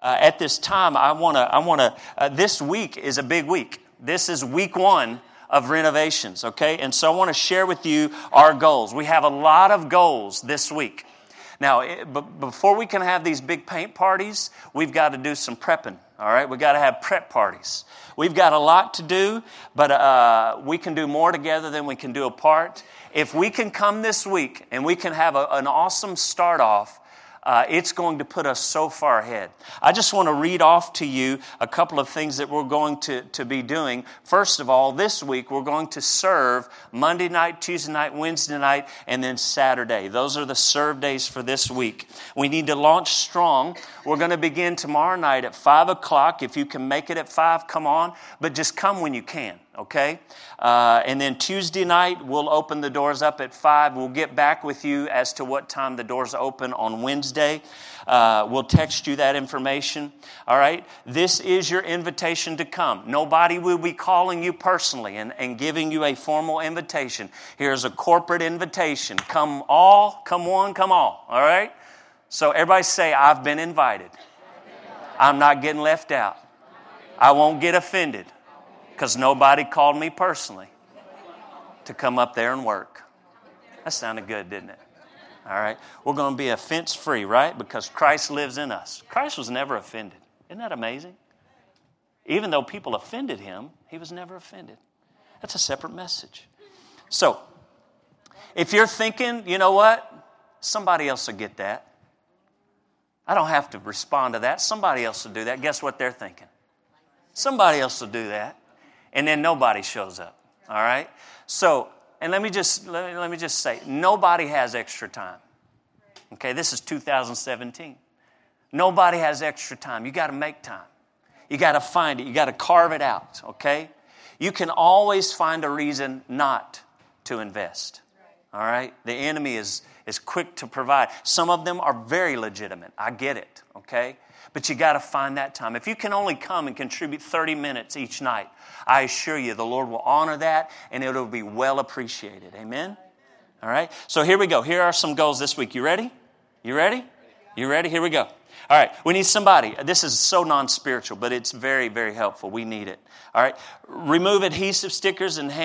at this time, I want to. This week is a big week. This is week 1 of renovations, okay? And so I want to share with you our goals. We have a lot of goals this week. Now, before we can have these big paint parties, we've got to do some prepping, all right? We've got to have prep parties. We've got a lot to do, but we can do more together than we can do apart. If we can come this week and we can have an awesome start off, it's going to put us so far ahead. I just want to read off to you a couple of things that we're going to be doing. First of all, this week we're going to serve Monday night, Tuesday night, Wednesday night, and then Saturday. Those are the serve days for this week. We need to launch strong. We're going to begin tomorrow night at 5 o'clock. If you can make it at 5, come on. But just come when you can. Okay? And then Tuesday night, we'll open the doors up at 5. We'll get back with you as to what time the doors open on Wednesday. We'll text you that information. All right? This is your invitation to come. Nobody will be calling you personally and giving you a formal invitation. Here's a corporate invitation. Come all, come one, come all. All right? So everybody say, I've been invited. I'm not getting left out. I won't get offended. Because nobody called me personally to come up there and work. That sounded good, didn't it? All right. We're going to be offense-free, right? Because Christ lives in us. Christ was never offended. Isn't that amazing? Even though people offended him, he was never offended. That's a separate message. So, if you're thinking, you know what? Somebody else will get that. I don't have to respond to that. Somebody else will do that. Guess what they're thinking? Somebody else will do that. And then nobody shows up, all right? So, and let me just say, nobody has extra time. Okay, this is 2017. Nobody has extra time. You got to make time. You got to find it. You got to carve it out, okay? You can always find a reason not to invest, all right? The enemy is quick to provide. Some of them are very legitimate. I get it, okay? But you got to find that time. If you can only come and contribute 30 minutes each night, I assure you the Lord will honor that and it will be well appreciated. Amen? All right? So here we go. Here are some goals this week. You ready? You ready? You ready? Here we go. All right. We need somebody. This is so non-spiritual, but it's very, very helpful. We need it. All right. Remove adhesive stickers and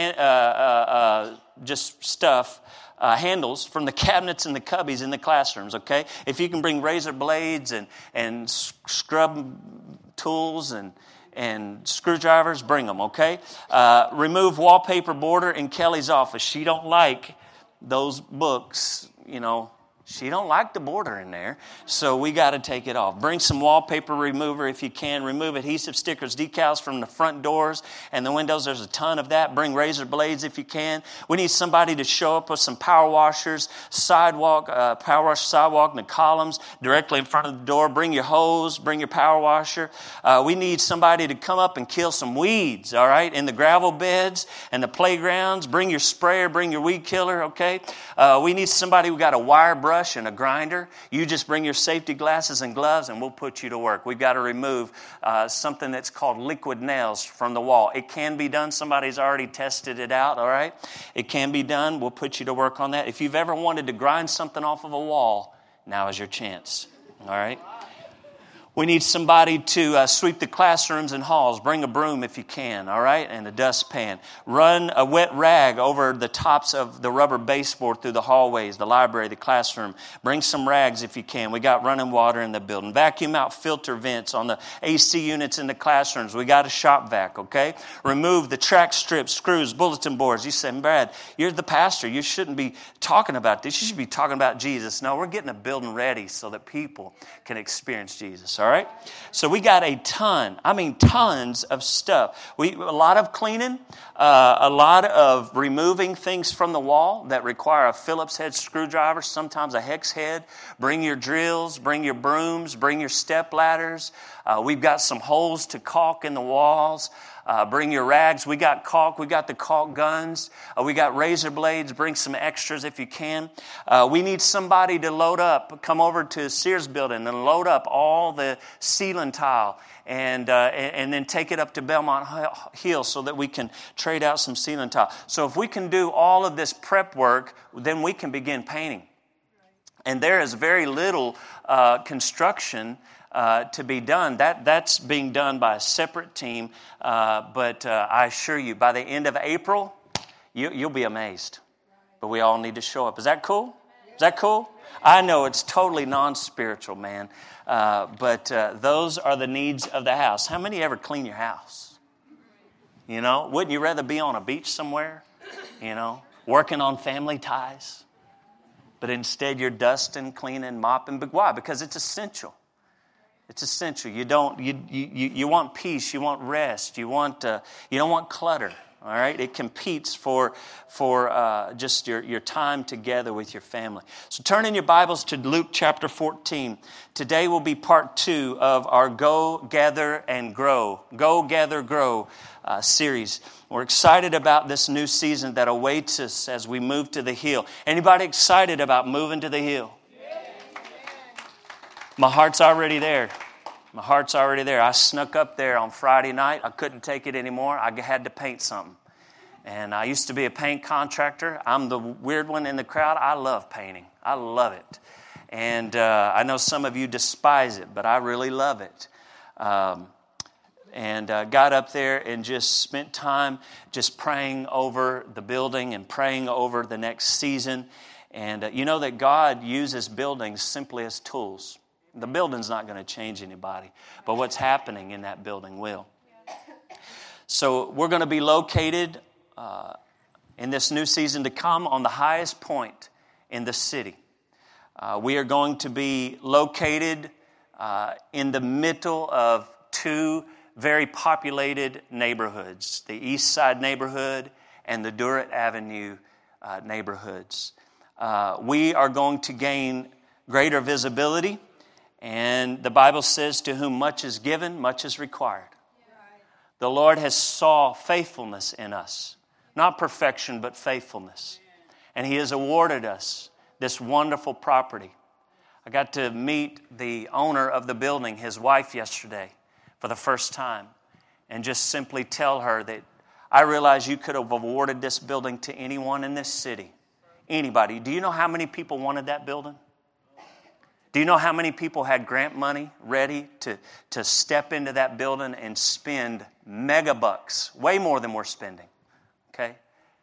just stuff. Handles from the cabinets and the cubbies in the classrooms, okay? If you can bring razor blades and scrub tools and screwdrivers, bring them, okay? Remove wallpaper border in Kelly's office. She don't like those books, you know. She don't like the border in there, so we got to take it off. Bring some wallpaper remover if you can. Remove adhesive stickers, decals from the front doors and the windows. There's a ton of that. Bring razor blades if you can. We need somebody to show up with some power washers, power wash sidewalk, and the columns directly in front of the door. Bring your hose. Bring your power washer. We need somebody to come up and kill some weeds, all right, in the gravel beds and the playgrounds. Bring your sprayer. Bring your weed killer, okay? We need somebody who got a wire brush and a grinder. You just bring your safety glasses and gloves and we'll put you to work. We've got to remove something that's called liquid nails from the wall. It can be done. Somebody's already tested it out, all right? It can be done. We'll put you to work on that. If you've ever wanted to grind something off of a wall, now is your chance, all right? We need somebody to sweep the classrooms and halls. Bring a broom if you can, all right, and a dustpan. Run a wet rag over the tops of the rubber baseboard through the hallways, the library, the classroom. Bring some rags if you can. We got running water in the building. Vacuum out filter vents on the AC units in the classrooms. We got a shop vac, okay? Remove the track strips, screws, bulletin boards. You say, Brad, you're the pastor. You shouldn't be talking about this. You should be talking about Jesus. No, we're getting a building ready so that people can experience Jesus. All right? So we got tons of stuff. A lot of cleaning, a lot of removing things from the wall that require a Phillips head screwdriver, sometimes a hex head. Bring your drills, bring your brooms, bring your step ladders. We've got some holes to caulk in the walls. Bring your rags. We got caulk. We got the caulk guns. We got razor blades. Bring some extras if you can. We need somebody to load up. Come over to Sears building and load up all the ceiling tile and then take it up to Belmont Hill so that we can trade out some ceiling tile. So if we can do all of this prep work, then we can begin painting. And there is very little construction to be done. That's being done by a separate team. But I assure you, by the end of April, you'll be amazed. But we all need to show up. Is that cool? Is that cool? I know it's totally non-spiritual, man. But those are the needs of the house. How many ever clean your house? You know, wouldn't you rather be on a beach somewhere? You know, working on family ties? But instead you're dusting, cleaning, mopping. But why? Because it's essential. It's essential. You want peace. You want rest. You don't want clutter. All right, it competes for just your time together with your family. So turn in your Bibles to Luke chapter 14. Today will be part 2 of our Go, Gather, and Grow. Go, Gather, Grow series. We're excited about this new season that awaits us as we move to the hill. Anybody excited about moving to the hill? My heart's already there. My heart's already there. I snuck up there on Friday night. I couldn't take it anymore. I had to paint something. And I used to be a paint contractor. I'm the weird one in the crowd. I love painting. I love it. And I know some of you despise it, but I really love it. And got up there and just spent time just praying over the building and praying over the next season. And you know that God uses buildings simply as tools. The building's not going to change anybody, but what's happening in that building will. So we're going to be located in this new season to come on the highest point in the city. We are going to be located in the middle of 2 very populated neighborhoods, the East Side neighborhood and the Durrett Avenue neighborhoods. We are going to gain greater visibility. And the Bible says, to whom much is given, much is required. The Lord has saw faithfulness in us. Not perfection, but faithfulness. And He has awarded us this wonderful property. I got to meet the owner of the building, his wife, yesterday for the first time. And just simply tell her that I realize you could have awarded this building to anyone in this city. Anybody. Do you know how many people wanted that building? Do you know how many people had grant money ready to step into that building and spend mega bucks, way more than we're spending, okay?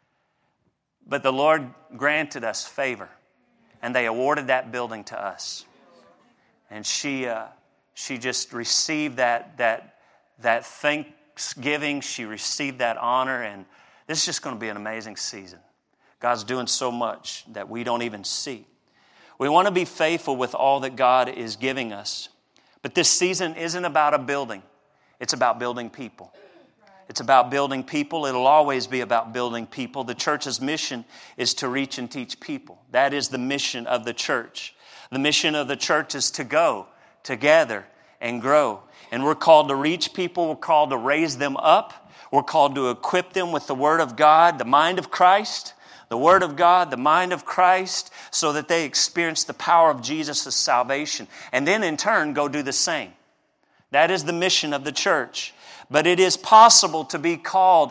But the Lord granted us favor, and they awarded that building to us. And she just received that thanksgiving. She received that honor, and this is just going to be an amazing season. God's doing so much that we don't even see. We want to be faithful with all that God is giving us. But this season isn't about a building. It's about building people. It's about building people. It'll always be about building people. The church's mission is to reach and teach people. That is the mission of the church. The mission of the church is to go, to gather, and grow. And we're called to reach people. We're called to raise them up. We're called to equip them with the Word of God, the mind of Christ. The Word of God, the mind of Christ, so that they experience the power of Jesus' salvation. And then in turn, go do the same. That is the mission of the church. But it is possible to be called,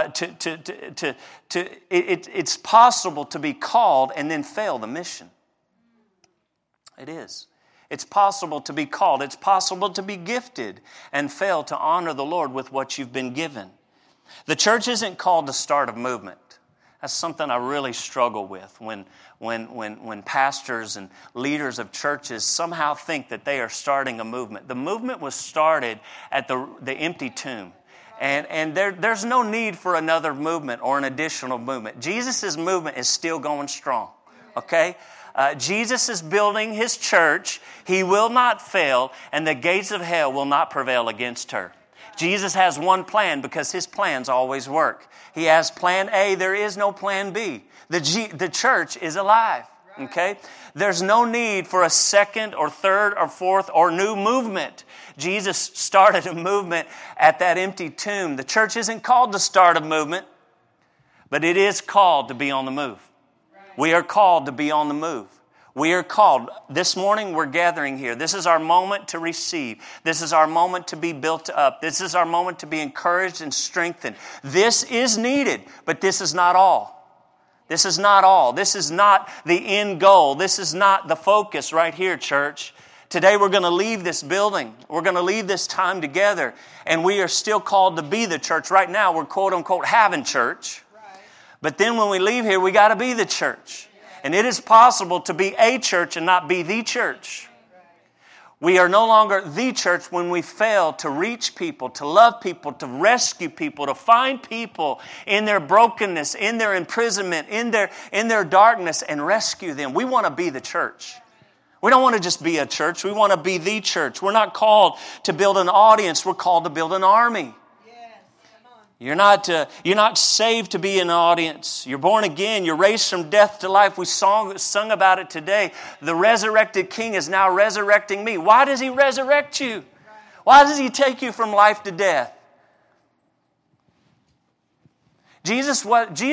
it's possible to be called and then fail the mission. It is. It's possible to be called. It's possible to be gifted and fail to honor the Lord with what you've been given. The church isn't called to start a movement. That's something I really struggle with when pastors and leaders of churches somehow think that they are starting a movement. The movement was started at the empty tomb. And there's no need for another movement or an additional movement. Jesus' movement is still going strong. Okay? Jesus is building His church. He will not fail, and the gates of hell will not prevail against her. Jesus has one plan because His plans always work. He has plan A. There is no plan B. The church is alive. Okay? There's no need for a second or third or fourth or new movement. Jesus started a movement at that empty tomb. The church isn't called to start a movement, but it is called to be on the move. We are called to be on the move. We are called. This morning we're gathering here. This is our moment to receive. This is our moment to be built up. This is our moment to be encouraged and strengthened. This is needed, but this is not all. This is not all. This is not the end goal. This is not the focus right here, church. Today we're going to leave this building. We're going to leave this time together. And we are still called to be the church. Right now we're quote unquote having church. But then when we leave here, we got to be the church. And it is possible to be a church and not be the church. We are no longer the church when we fail to reach people, to love people, to rescue people, to find people in their brokenness, in their imprisonment, in their darkness, and rescue them. We want to be the church. We don't want to just be a church. We want to be the church. We're not called to build an audience. We're called to build an army. You're not saved to be an audience. You're born again. You're raised from death to life. We sung about it today. The resurrected King is now resurrecting me. Why does He resurrect you? Why does He take you from life to death? Jesus,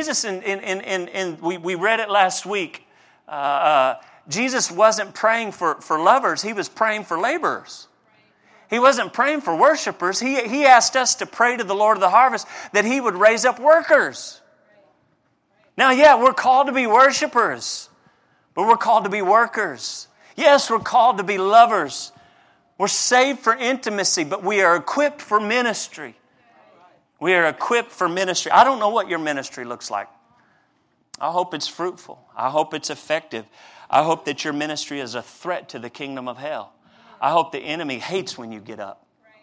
we read it last week. Jesus wasn't praying for lovers. He was praying for laborers. He wasn't praying for worshipers. He asked us to pray to the Lord of the harvest that He would raise up workers. Now, yeah, we're called to be worshipers, but we're called to be workers. Yes, we're called to be lovers. We're saved for intimacy, but we are equipped for ministry. We are equipped for ministry. I don't know what your ministry looks like. I hope it's fruitful. I hope it's effective. I hope that your ministry is a threat to the kingdom of hell. I hope the enemy hates when you get up.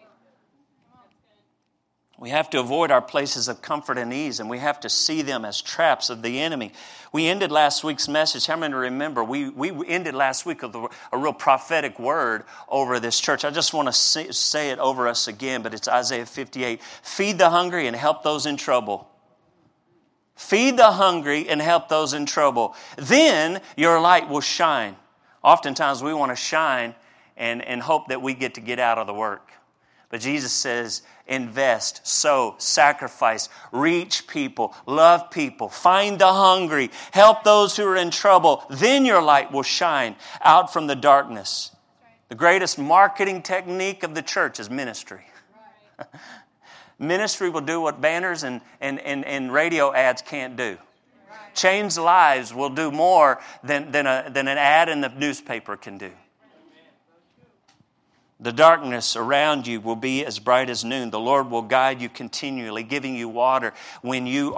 We have to avoid our places of comfort and ease, and we have to see them as traps of the enemy. We ended last week's message. How many remember? We ended last week with a real prophetic word over this church. I just want to say it over us again, but it's Isaiah 58. Feed the hungry and help those in trouble. Feed the hungry and help those in trouble. Then your light will shine. Oftentimes we want to shine and hope that we get out of the work. But Jesus says, invest, sow, sacrifice, reach people, love people, find the hungry, help those who are in trouble. Then your light will shine out from the darkness. The greatest marketing technique of the church is ministry. Ministry will do what banners and radio ads can't do. Change lives will do more than an ad in the newspaper can do. The darkness around you will be as bright as noon. The Lord will guide you continually, giving you water when you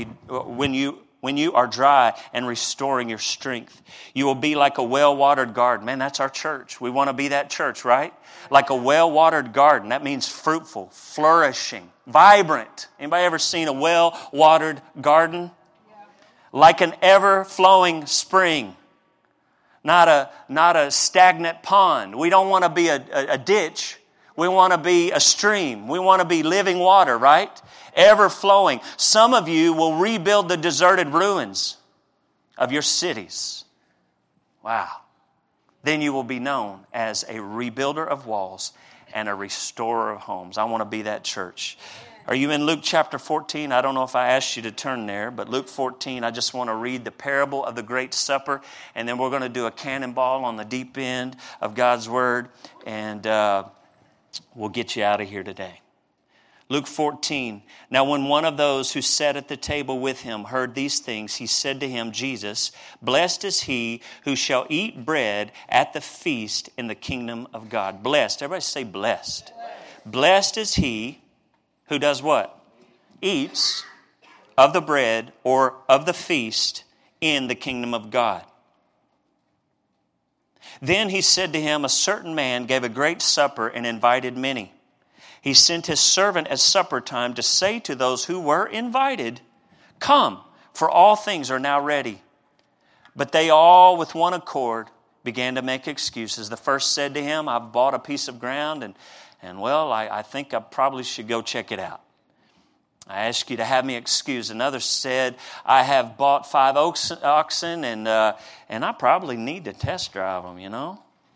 are dry and restoring your strength. You will be like a well-watered garden. Man, that's our church. We want to be that church, right? Like a well-watered garden. That means fruitful, flourishing, vibrant. Anybody ever seen a well-watered garden? Like an ever-flowing spring. Not a stagnant pond. We don't want to be a ditch. We want to be a stream. We want to be living water, right? Ever flowing. Some of you will rebuild the deserted ruins of your cities. Wow. Then you will be known as a rebuilder of walls and a restorer of homes. I want to be that church. Are you in Luke chapter 14? I don't know if I asked you to turn there, but Luke 14, I just want to read the parable of the Great Supper, and then we're going to do a cannonball on the deep end of God's Word, and we'll get you out of here today. Luke 14, now when one of those who sat at the table with him heard these things, he said to him, Jesus, blessed is he who shall eat bread at the feast in the kingdom of God. Blessed. Everybody say blessed. Blessed is he who does what? Eats of the bread or of the feast in the kingdom of God. Then he said to him, a certain man gave a great supper and invited many. He sent his servant at supper time to say to those who were invited, come, for all things are now ready. But they all with one accord began to make excuses. The first said to him, I've bought a piece of ground and well, I think I probably should go check it out. I ask you to have me excused. Another said, I have bought 5 oxen and I probably need to test drive them, you know.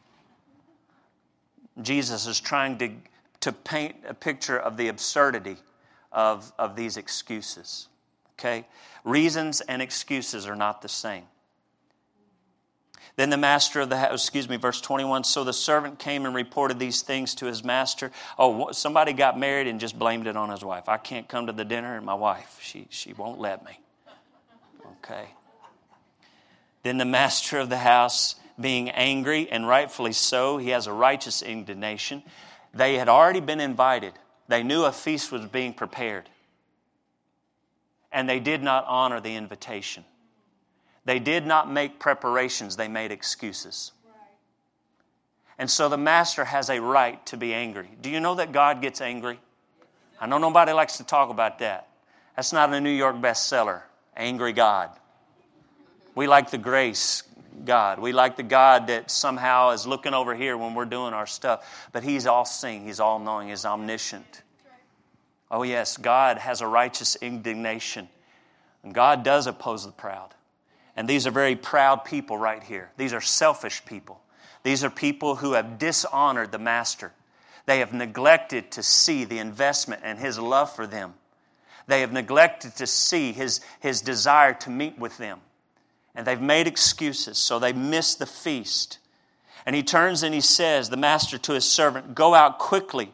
Jesus is trying to paint a picture of the absurdity of these excuses. Okay? Reasons and excuses are not the same. Then the master of the house, verse 21, so the servant came and reported these things to his master. Oh, somebody got married and just blamed it on his wife. I can't come to the dinner and my wife, she won't let me. Okay. Then the master of the house being angry, and rightfully so. He has a righteous indignation. They had already been invited. They knew a feast was being prepared. And they did not honor the invitation. They did not make preparations. They made excuses. And so the master has a right to be angry. Do you know that God gets angry? I know nobody likes to talk about that. That's not a New York bestseller. Angry God. We like the grace God. We like the God that somehow is looking over here when we're doing our stuff. But He's all-seeing. He's all-knowing. He's omniscient. Oh yes, God has a righteous indignation. And God does oppose the proud. And these are very proud people right here. These are selfish people. These are people who have dishonored the master. They have neglected to see the investment and His love for them. They have neglected to see His desire to meet with them. And they've made excuses, so they missed the feast. And He turns and He says, the master to his servant, go out quickly.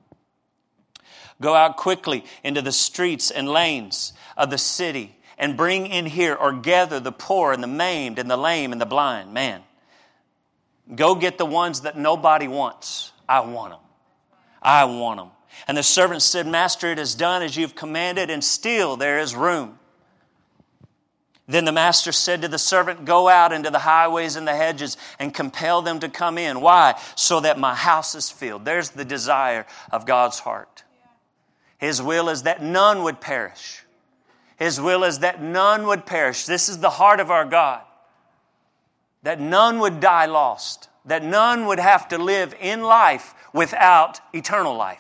Go out quickly into the streets and lanes of the city and bring in here or gather the poor and the maimed and the lame and the blind. Man, go get the ones that nobody wants. I want them. I want them. And the servant said, Master, it is done as you've commanded, and still there is room. Then the master said to the servant, go out into the highways and the hedges and compel them to come in. Why? So that my house is filled. There's the desire of God's heart. His will is that none would perish. His will is that none would perish. This is the heart of our God. That none would die lost. That none would have to live in life without eternal life.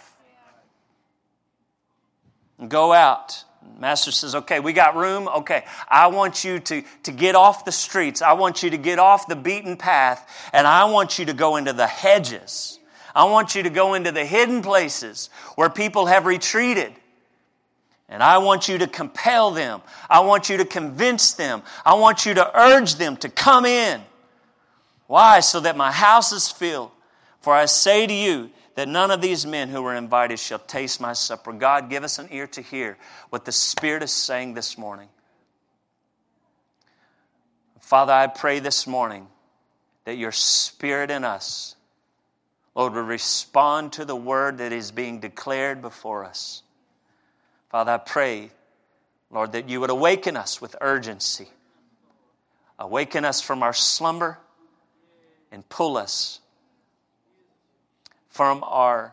Go out. Master says, okay, we got room. Okay, I want you to get off the streets. I want you to get off the beaten path. And I want you to go into the hedges. I want you to go into the hidden places where people have retreated. And I want you to compel them. I want you to convince them. I want you to urge them to come in. Why? So that my house is filled. For I say to you that none of these men who were invited shall taste my supper. God, give us an ear to hear what the Spirit is saying this morning. Father, I pray this morning that your Spirit in us, Lord, will respond to the word that is being declared before us. Father, I pray, Lord, that you would awaken us with urgency. Awaken us from our slumber and pull us from our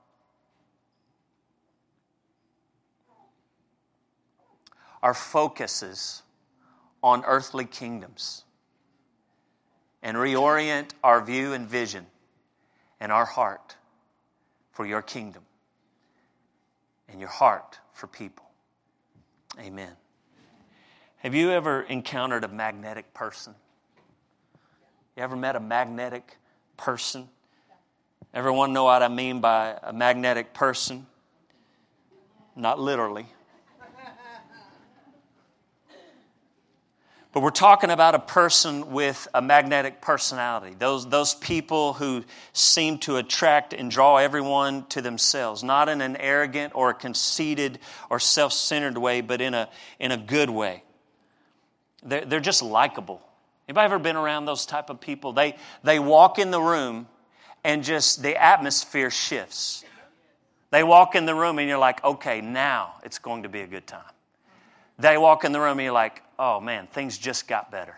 focuses on earthly kingdoms and reorient our view and vision and our heart for your kingdom and your heart for people. Amen. Have you ever encountered a magnetic person? You ever met a magnetic person? Everyone know what I mean by a magnetic person? Not literally. But we're talking about a person with a magnetic personality. Those people who seem to attract and draw everyone to themselves. Not in an arrogant or a conceited or self-centered way, but in a good way. They're just likable. Anybody ever been around those type of people? They walk in the room and just the atmosphere shifts. They walk in the room and you're like, okay, now it's going to be a good time. They walk in the room and you're like, oh man, things just got better.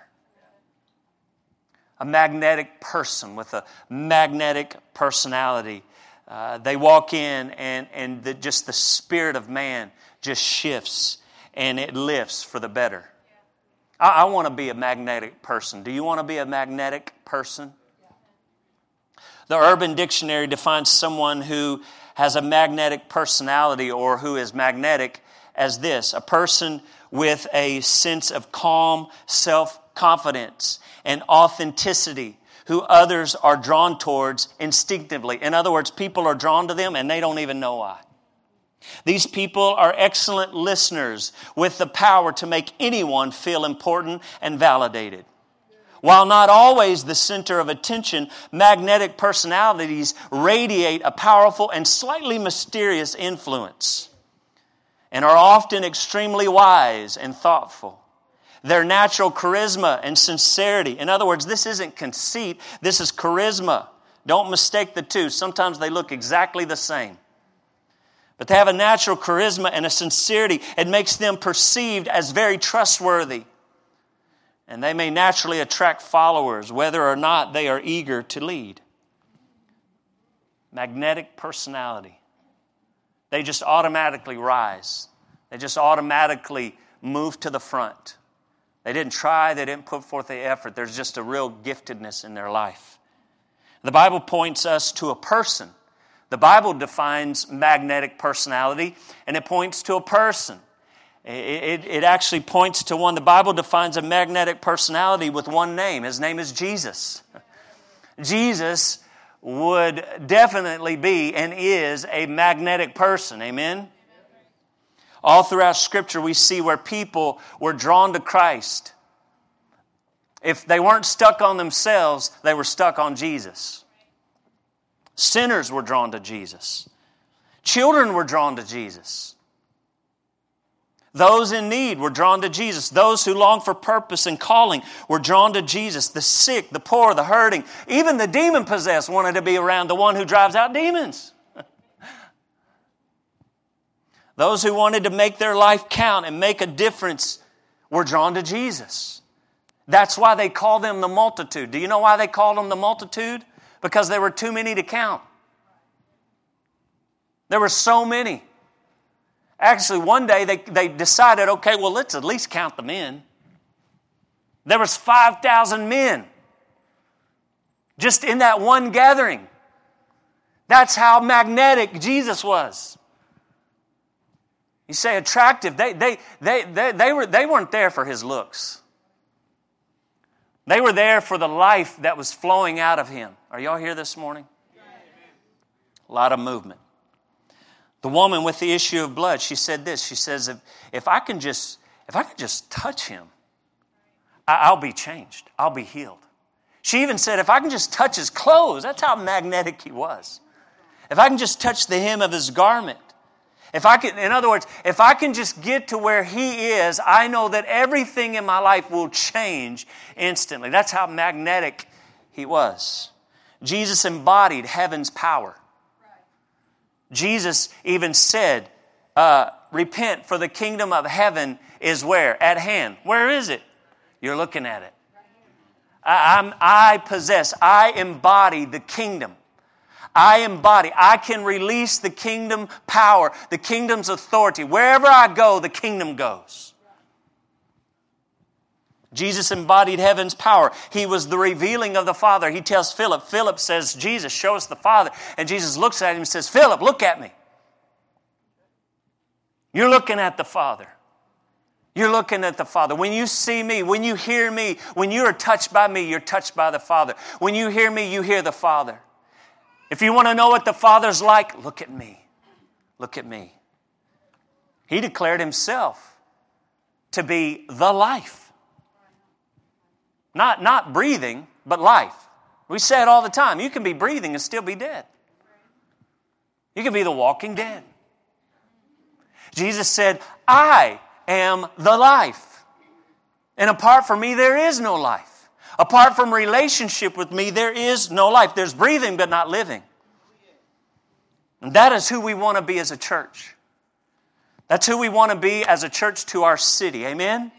A magnetic person with a magnetic personality. They walk in and just the spirit of man just shifts and it lifts for the better. I want to be a magnetic person. Do you want to be a magnetic person? The Urban Dictionary defines someone who has a magnetic personality or who is magnetic as this: a person with a sense of calm self-confidence and authenticity who others are drawn towards instinctively. In other words, people are drawn to them and they don't even know why. These people are excellent listeners with the power to make anyone feel important and validated. While not always the center of attention, magnetic personalities radiate a powerful and slightly mysterious influence and are often extremely wise and thoughtful. their natural charisma and sincerity. In other words, this isn't conceit, this is charisma. Don't mistake the two. Sometimes they look exactly the same. But they have a natural charisma and a sincerity. It makes them perceived as very trustworthy. And they may naturally attract followers, whether or not they are eager to lead. Magnetic personality. They just automatically rise. They just automatically move to the front. They didn't try, they didn't put forth the effort. There's just a real giftedness in their life. The Bible points us to a person. The Bible defines magnetic personality, and it points to a person. It actually points to one. The Bible defines a magnetic personality with one name. His name is Jesus. Jesus would definitely be and is a magnetic person. Amen? All throughout Scripture we see where people were drawn to Christ. If they weren't stuck on themselves, they were stuck on Jesus. Sinners were drawn to Jesus. Children were drawn to Jesus. Those in need were drawn to Jesus. Those who long for purpose and calling were drawn to Jesus. The sick, the poor, the hurting, even the demon-possessed wanted to be around the one who drives out demons. Those who wanted to make their life count and make a difference were drawn to Jesus. That's why they call them the multitude. Do you know why they called them the multitude? Because there were too many to count. There were so many. Actually, one day they decided, okay, well, let's at least count the men. There was 5,000 men just in that one gathering. That's how magnetic Jesus was. You say attractive. They weren't there for his looks. They were there for the life that was flowing out of him. Are y'all here this morning? A lot of movement. The woman with the issue of blood, she said this. She says, if I can just touch him, I'll be changed. I'll be healed. She even said, if I can just touch his clothes, that's how magnetic he was. If I can just touch the hem of his garment. In other words, if I can just get to where he is, I know that everything in my life will change instantly. That's how magnetic he was. Jesus embodied heaven's power. Jesus even said, repent, for the kingdom of heaven is where? At hand. Where is it? You're looking at it. I embody the kingdom. I can release the kingdom power, the kingdom's authority. Wherever I go, the kingdom goes. Jesus embodied heaven's power. He was the revealing of the Father. He tells Philip. Philip says, Jesus, show us the Father. And Jesus looks at him and says, Philip, look at me. You're looking at the Father. You're looking at the Father. When you see me, when you hear me, when you are touched by me, you're touched by the Father. When you hear me, you hear the Father. If you want to know what the Father's like, look at me. Look at me. He declared himself to be the life. Not breathing, but life. We say it all the time. You can be breathing and still be dead. You can be the walking dead. Jesus said, I am the life. And apart from me, there is no life. Apart from relationship with me, there is no life. There's breathing, but not living. And that is who we want to be as a church. That's who we want to be as a church to our city. Amen?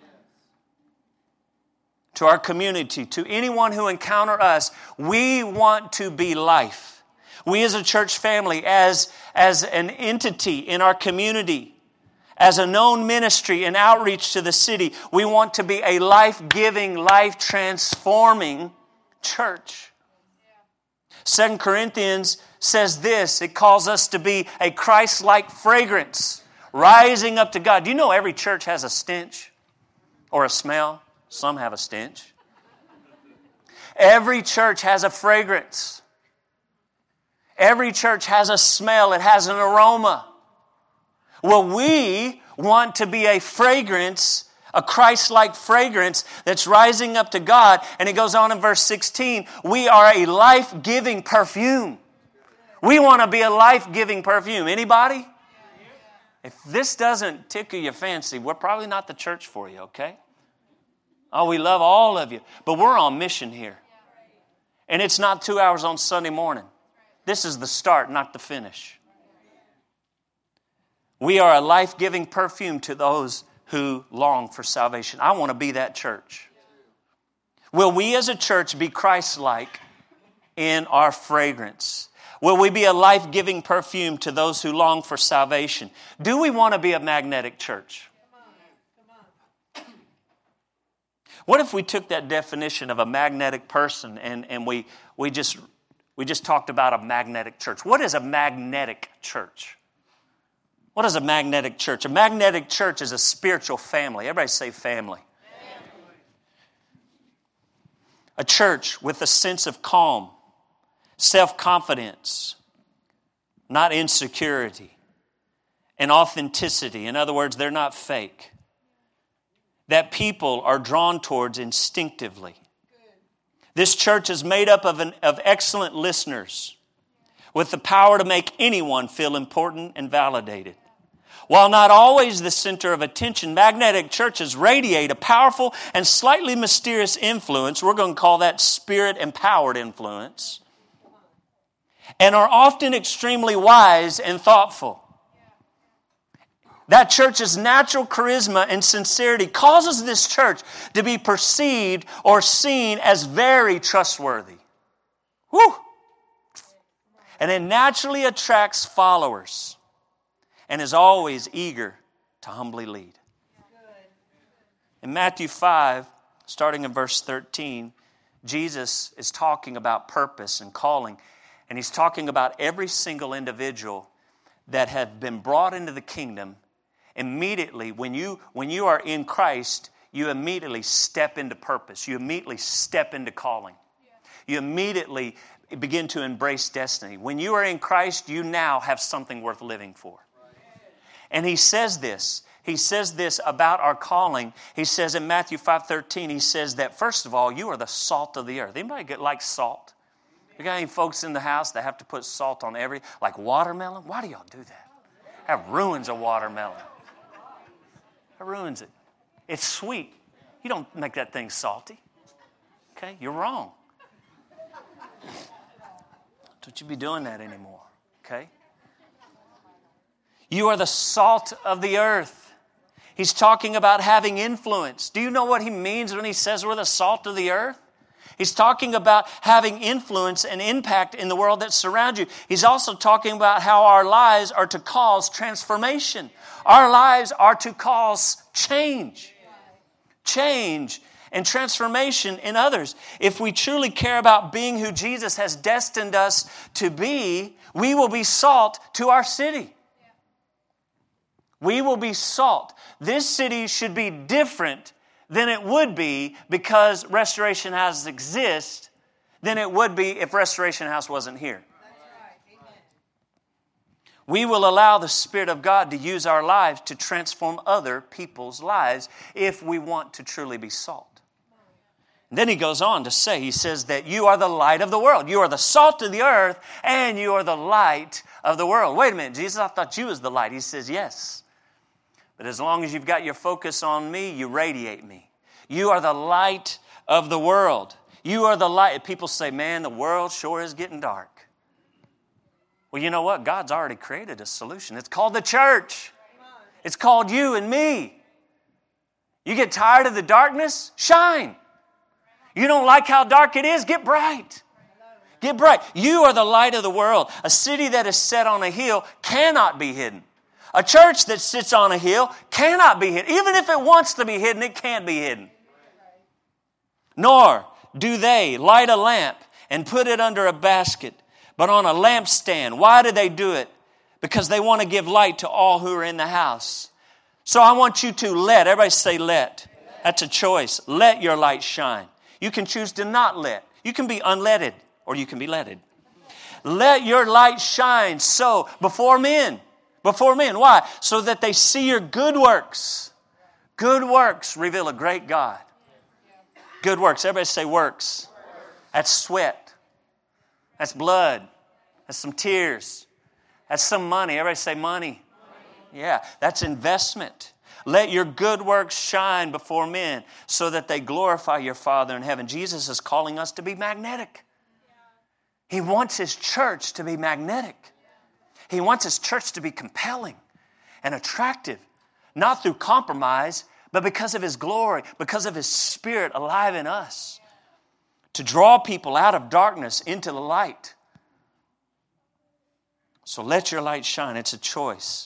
To our community, to anyone who encounter us, we want to be life. We as a church family, as an entity in our community, as a known ministry and outreach to the city, we want to be a life-giving, life-transforming church. 2 Corinthians says this, it calls us to be a Christ-like fragrance, rising up to God. Do you know every church has a stench or a smell? Some have a stench. Every church has a fragrance. Every church has a smell. It has an aroma. Well, we want to be a fragrance, a Christ-like fragrance that's rising up to God. And it goes on in verse 16, we are a life-giving perfume. We want to be a life-giving perfume. Anybody? If this doesn't tickle your fancy, we're probably not the church for you, okay? Oh, we love all of you. But we're on mission here. And it's not 2 hours on Sunday morning. This is the start, not the finish. We are a life-giving perfume to those who long for salvation. I want to be that church. Will we as a church be Christ-like in our fragrance? Will we be a life-giving perfume to those who long for salvation? Do we want to be a magnetic church? What if we took that definition of a magnetic person and we just talked about a magnetic church? What is a magnetic church? What is a magnetic church? A magnetic church is a spiritual family. Everybody say family. A church with a sense of calm, self-confidence, not insecurity, and authenticity. In other words, they're not fake. That people are drawn towards instinctively. This church is made up of excellent listeners with the power to make anyone feel important and validated. While not always the center of attention, magnetic churches radiate a powerful and slightly mysterious influence. We're going to call that spirit-empowered influence. And are often extremely wise and thoughtful. That church's natural charisma and sincerity causes this church to be perceived or seen as very trustworthy. Woo! And it naturally attracts followers and is always eager to humbly lead. In Matthew 5, starting in verse 13, Jesus is talking about purpose and calling. And he's talking about every single individual that have been brought into the kingdom. Immediately, when you are in Christ, you immediately step into purpose. You immediately step into calling. You immediately begin to embrace destiny. When you are in Christ, you now have something worth living for. And he says this. He says this about our calling. He says in Matthew 5:13, he says that, first of all, you are the salt of the earth. Anybody like salt? You got any folks in the house that have to put salt on like watermelon? Why do y'all do that? That ruins a watermelon. That ruins it. It's sweet. You don't make that thing salty. Okay? You're wrong. Don't you be doing that anymore. Okay? You are the salt of the earth. He's talking about having influence. Do you know what he means when he says we're the salt of the earth? He's talking about having influence and impact in the world that surrounds you. He's also talking about how our lives are to cause transformation. Our lives are to cause change. Change and transformation in others. If we truly care about being who Jesus has destined us to be, we will be salt to our city. We will be salt. This city should be different than it would be because Restoration House exists than it would be if Restoration House wasn't here. We will allow the Spirit of God to use our lives to transform other people's lives if we want to truly be salt. And then he goes on to say, he says that you are the light of the world. You are the salt of the earth and you are the light of the world. Wait a minute, Jesus, I thought you was the light. He says, yes. But as long as you've got your focus on me, you radiate me. You are the light of the world. You are the light. People say, man, the world sure is getting dark. Well, you know what? God's already created a solution. It's called the church. It's called you and me. You get tired of the darkness? Shine. You don't like how dark it is? Get bright. Get bright. You are the light of the world. A city that is set on a hill cannot be hidden. A church that sits on a hill cannot be hidden. Even if it wants to be hidden, it can't be hidden. Nor do they light a lamp and put it under a basket, but on a lampstand. Why do they do it? Because they want to give light to all who are in the house. So I want you to everybody say let. That's a choice. Let your light shine. You can choose to not let. You can be unleaded or you can be leaded. Let your light shine so before men. Before men. Why? So that they see your good works. Good works reveal a great God. Good works. Everybody say works. That's sweat. That's blood. That's some tears. That's some money. Everybody say money. Yeah, that's investment. Let your good works shine before men so that they glorify your Father in heaven. Jesus is calling us to be magnetic. He wants His church to be magnetic. He wants His church to be compelling and attractive, not through compromise, but because of His glory, because of His Spirit alive in us, to draw people out of darkness into the light. So let your light shine. It's a choice.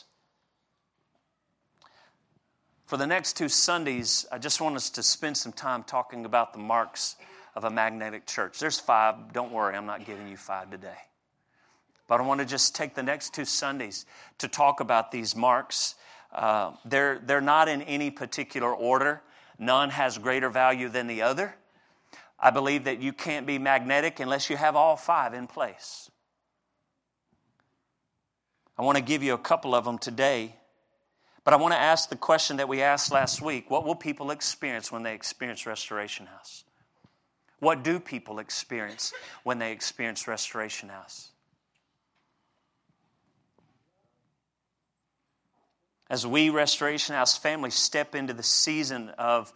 For the next 2 Sundays, I just want us to spend some time talking about the marks of a magnetic church. There's 5. Don't worry, I'm not giving you 5 today. But I want to just take the next 2 Sundays to talk about these marks. They're not in any particular order. None has greater value than the other. I believe that you can't be magnetic unless you have all 5 in place. I want to give you a couple of them today. But I want to ask the question that we asked last week. What will people experience when they experience Restoration House? What do people experience when they experience Restoration House? As we, Restoration House family, step into the season of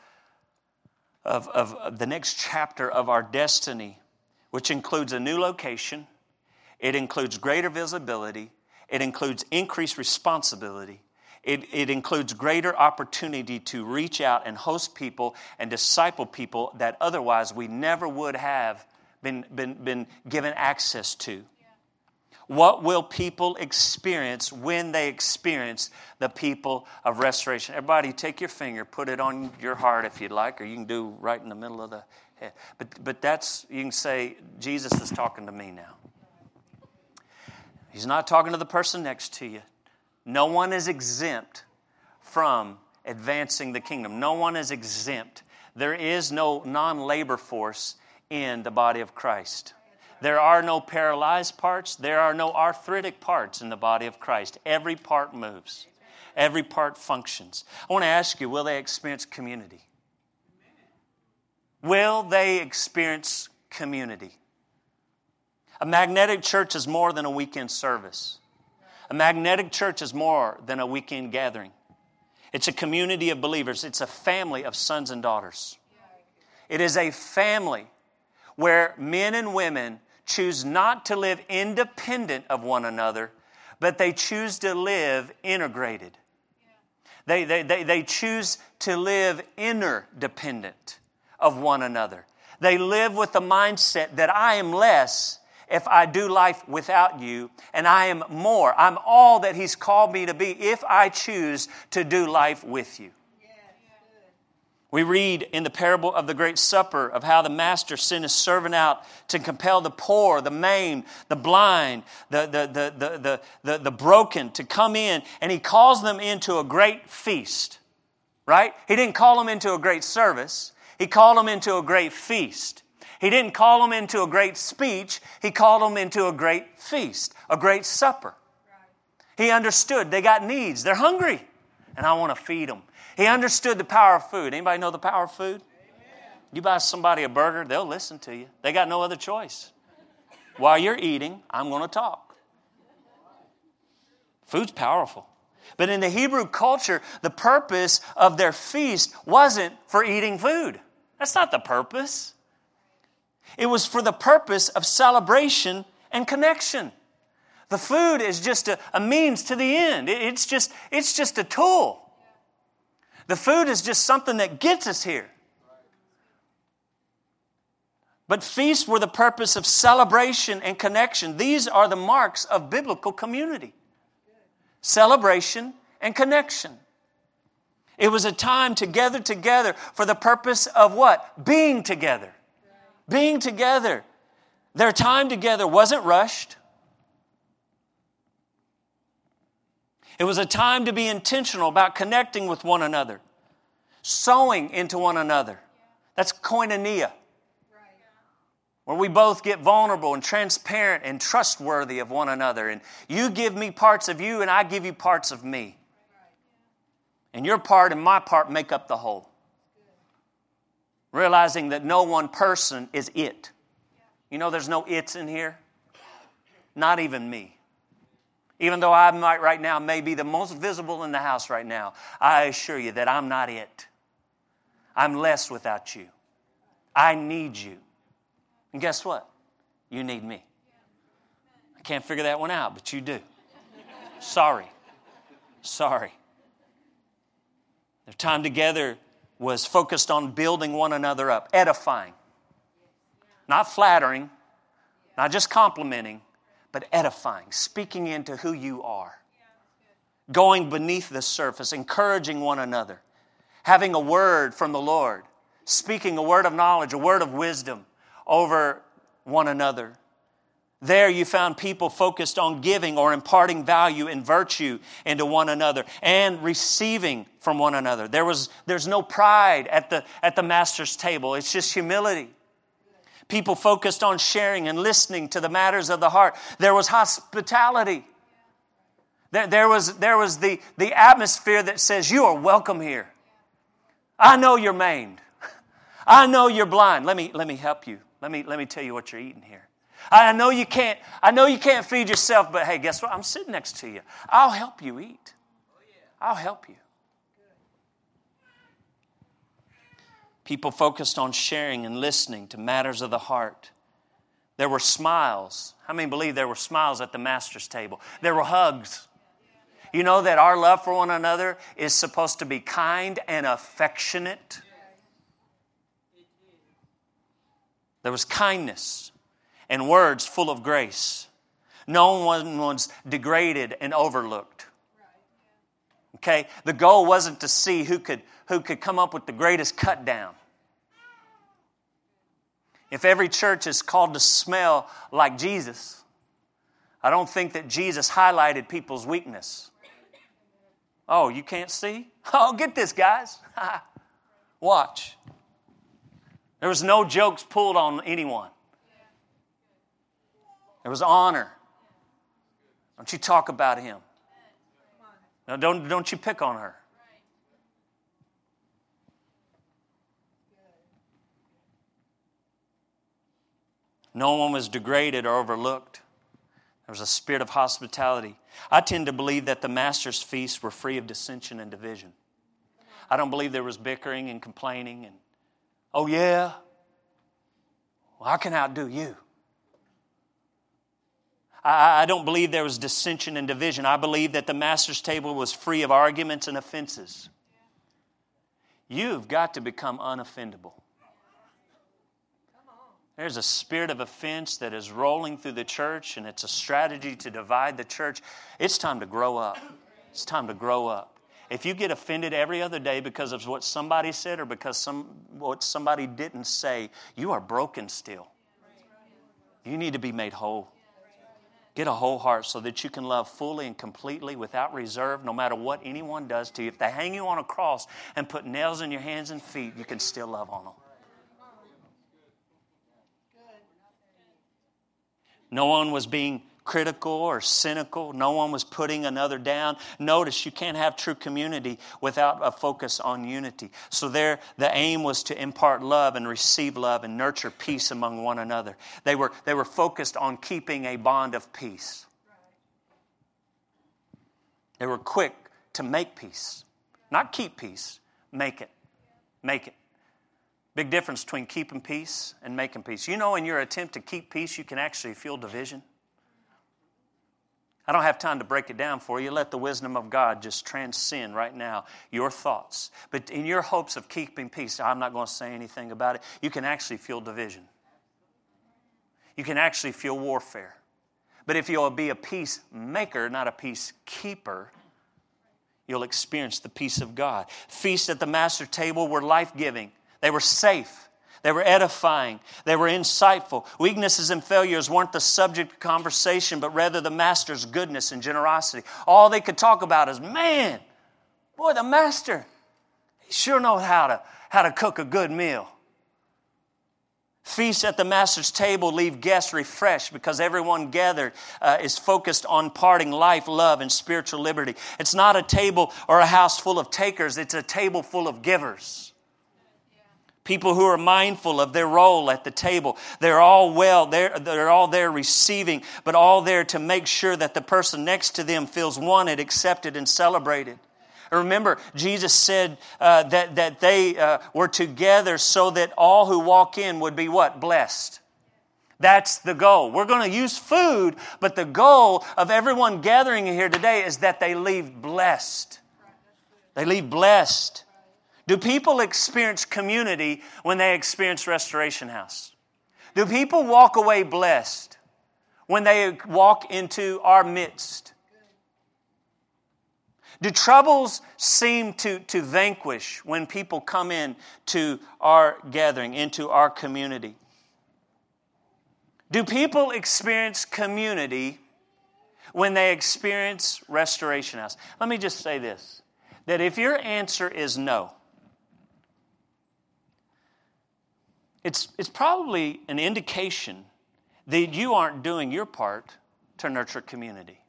the next chapter of our destiny, which includes a new location, it includes greater visibility, it includes increased responsibility, it includes greater opportunity to reach out and host people and disciple people that otherwise we never would have been given access to. What will people experience when they experience the people of Restoration? Everybody, take your finger, put it on your heart if you'd like, or you can do right in the middle of the head. But that's, you can say, Jesus is talking to me now. He's not talking to the person next to you. No one is exempt from advancing the kingdom. No one is exempt. There is no non-labor force in the body of Christ. There are no paralyzed parts. There are no arthritic parts in the body of Christ. Every part moves. Every part functions. I want to ask you, will they experience community? Will they experience community? A magnetic church is more than a weekend service. A magnetic church is more than a weekend gathering. It's a community of believers. It's a family of sons and daughters. It is a family where men and women choose not to live independent of one another, but they choose to live integrated. They choose to live interdependent of one another. They live with the mindset that I am less if I do life without you, and I am more. I'm all that He's called me to be if I choose to do life with you. We read in the parable of the Great Supper of how the master sent his servant out to compel the poor, the maimed, the blind, the broken to come in, and He calls them into a great feast. Right? He didn't call them into a great service. He called them into a great feast. He didn't call them into a great speech. He called them into a great feast, a great supper. He understood they got needs. They're hungry, and I want to feed them. He understood the power of food. Anybody know the power of food? Amen. You buy somebody a burger, they'll listen to you. They got no other choice. While you're eating, I'm going to talk. Food's powerful. But in the Hebrew culture, the purpose of their feast wasn't for eating food. That's not the purpose. It was for the purpose of celebration and connection. The food is just a means to the end. It's just a tool. The food is just something that gets us here. But feasts were the purpose of celebration and connection. These are the marks of biblical community. Celebration and connection. It was a time to gather together for the purpose of what? Being together. Being together. Their time together wasn't rushed. It was a time to be intentional about connecting with one another, sowing into one another. That's koinonia, where we both get vulnerable and transparent and trustworthy of one another. And you give me parts of you, and I give you parts of me. And your part and my part make up the whole. Realizing that no one person is it. You know there's no it's in here? Not even me. Even though I might right now may be the most visible in the house right now, I assure you that I'm not it. I'm less without you. I need you. And guess what? You need me. I can't figure that one out, but you do. Sorry. Their time together was focused on building one another up, edifying. Not flattering, not just complimenting, but edifying, speaking into who you are. Going beneath the surface, encouraging one another, having a word from the Lord, speaking a word of knowledge, a word of wisdom over one another. There you found people focused on giving or imparting value and virtue into one another and receiving from one another. There's no pride at the master's table. It's just humility. People focused on sharing and listening to the matters of the heart. There was hospitality. There was the atmosphere that says, you are welcome here. I know you're maimed. I know you're blind. Let me help you. Let me tell you what you're eating here. I know you can't feed yourself, but hey, guess what? I'm sitting next to you. I'll help you eat. I'll help you. People focused on sharing and listening to matters of the heart. There were smiles. How many believe there were smiles at the master's table? There were hugs. You know that our love for one another is supposed to be kind and affectionate. There was kindness and words full of grace. No one was degraded and overlooked. Okay? The goal wasn't to see who could come up with the greatest cut down. If every church is called to smell like Jesus, I don't think that Jesus highlighted people's weakness. Oh, you can't see? Oh, get this, guys. Watch. There was no jokes pulled on anyone. There was honor. Don't you talk about him. No, don't you pick on her. No one was degraded or overlooked. There was a spirit of hospitality. I tend to believe that the master's feasts were free of dissension and division. I don't believe there was bickering and complaining and, oh yeah, well, I can outdo you. I don't believe there was dissension and division. I believe that the master's table was free of arguments and offenses. You've got to become unoffendable. There's a spirit of offense that is rolling through the church, and it's a strategy to divide the church. It's time to grow up. It's time to grow up. If you get offended every other day because of what somebody said or because what somebody didn't say, you are broken still. You need to be made whole. Get a whole heart so that you can love fully and completely without reserve no matter what anyone does to you. If they hang you on a cross and put nails in your hands and feet, you can still love on them. No one was being critical or cynical. No one was putting another down. Notice you can't have true community without a focus on unity. So there, the aim was to impart love and receive love and nurture peace among one another. They were focused on keeping a bond of peace. They were quick to make peace. Not keep peace, make it. Make it. Big difference between keeping peace and making peace. You know, in your attempt to keep peace, you can actually feel division. I don't have time to break it down for you. Let the wisdom of God just transcend right now your thoughts. But in your hopes of keeping peace, I'm not going to say anything about it. You can actually feel division. You can actually feel warfare. But if you'll be a peacemaker, not a peacekeeper, you'll experience the peace of God. Feasts at the master table were life-giving. They were safe. They were edifying. They were insightful. Weaknesses and failures weren't the subject of conversation, but rather the master's goodness and generosity. All they could talk about is, man, boy, the master, he sure knows how to cook a good meal. Feasts at the master's table leave guests refreshed because everyone gathered is focused on imparting life, love, and spiritual liberty. It's not a table or a house full of takers. It's a table full of givers. People who are mindful of their role at the table. They're all all there receiving, but all there to make sure that the person next to them feels wanted, accepted, and celebrated. Remember, Jesus said that they were together so that all who walk in would be what? Blessed. That's the goal. We're going to use food, but the goal of everyone gathering here today is that they leave blessed. They leave blessed. Do people experience community when they experience Restoration House? Do people walk away blessed when they walk into our midst? Do troubles seem to vanquish when people come in to our gathering, into our community? Do people experience community when they experience Restoration House? Let me just say this, that if your answer is no, it's probably an indication that you aren't doing your part to nurture community.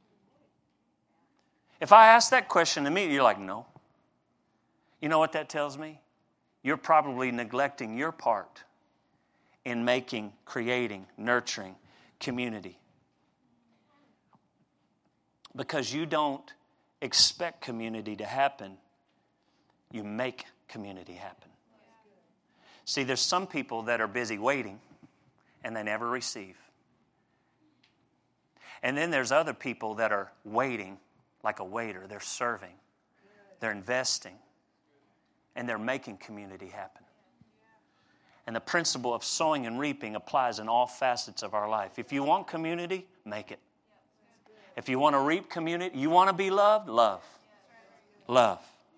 If I ask that question immediately, you're like, no. You know what that tells me? You're probably neglecting your part in creating, nurturing community. Because you don't expect community to happen, you make community happen. See, there's some people that are busy waiting and they never receive. And then there's other people that are waiting like a waiter. They're serving, they're investing, and they're making community happen. And the principle of sowing and reaping applies in all facets of our life. If you want community, make it. If you want to reap community, you want to be loved, love. Love.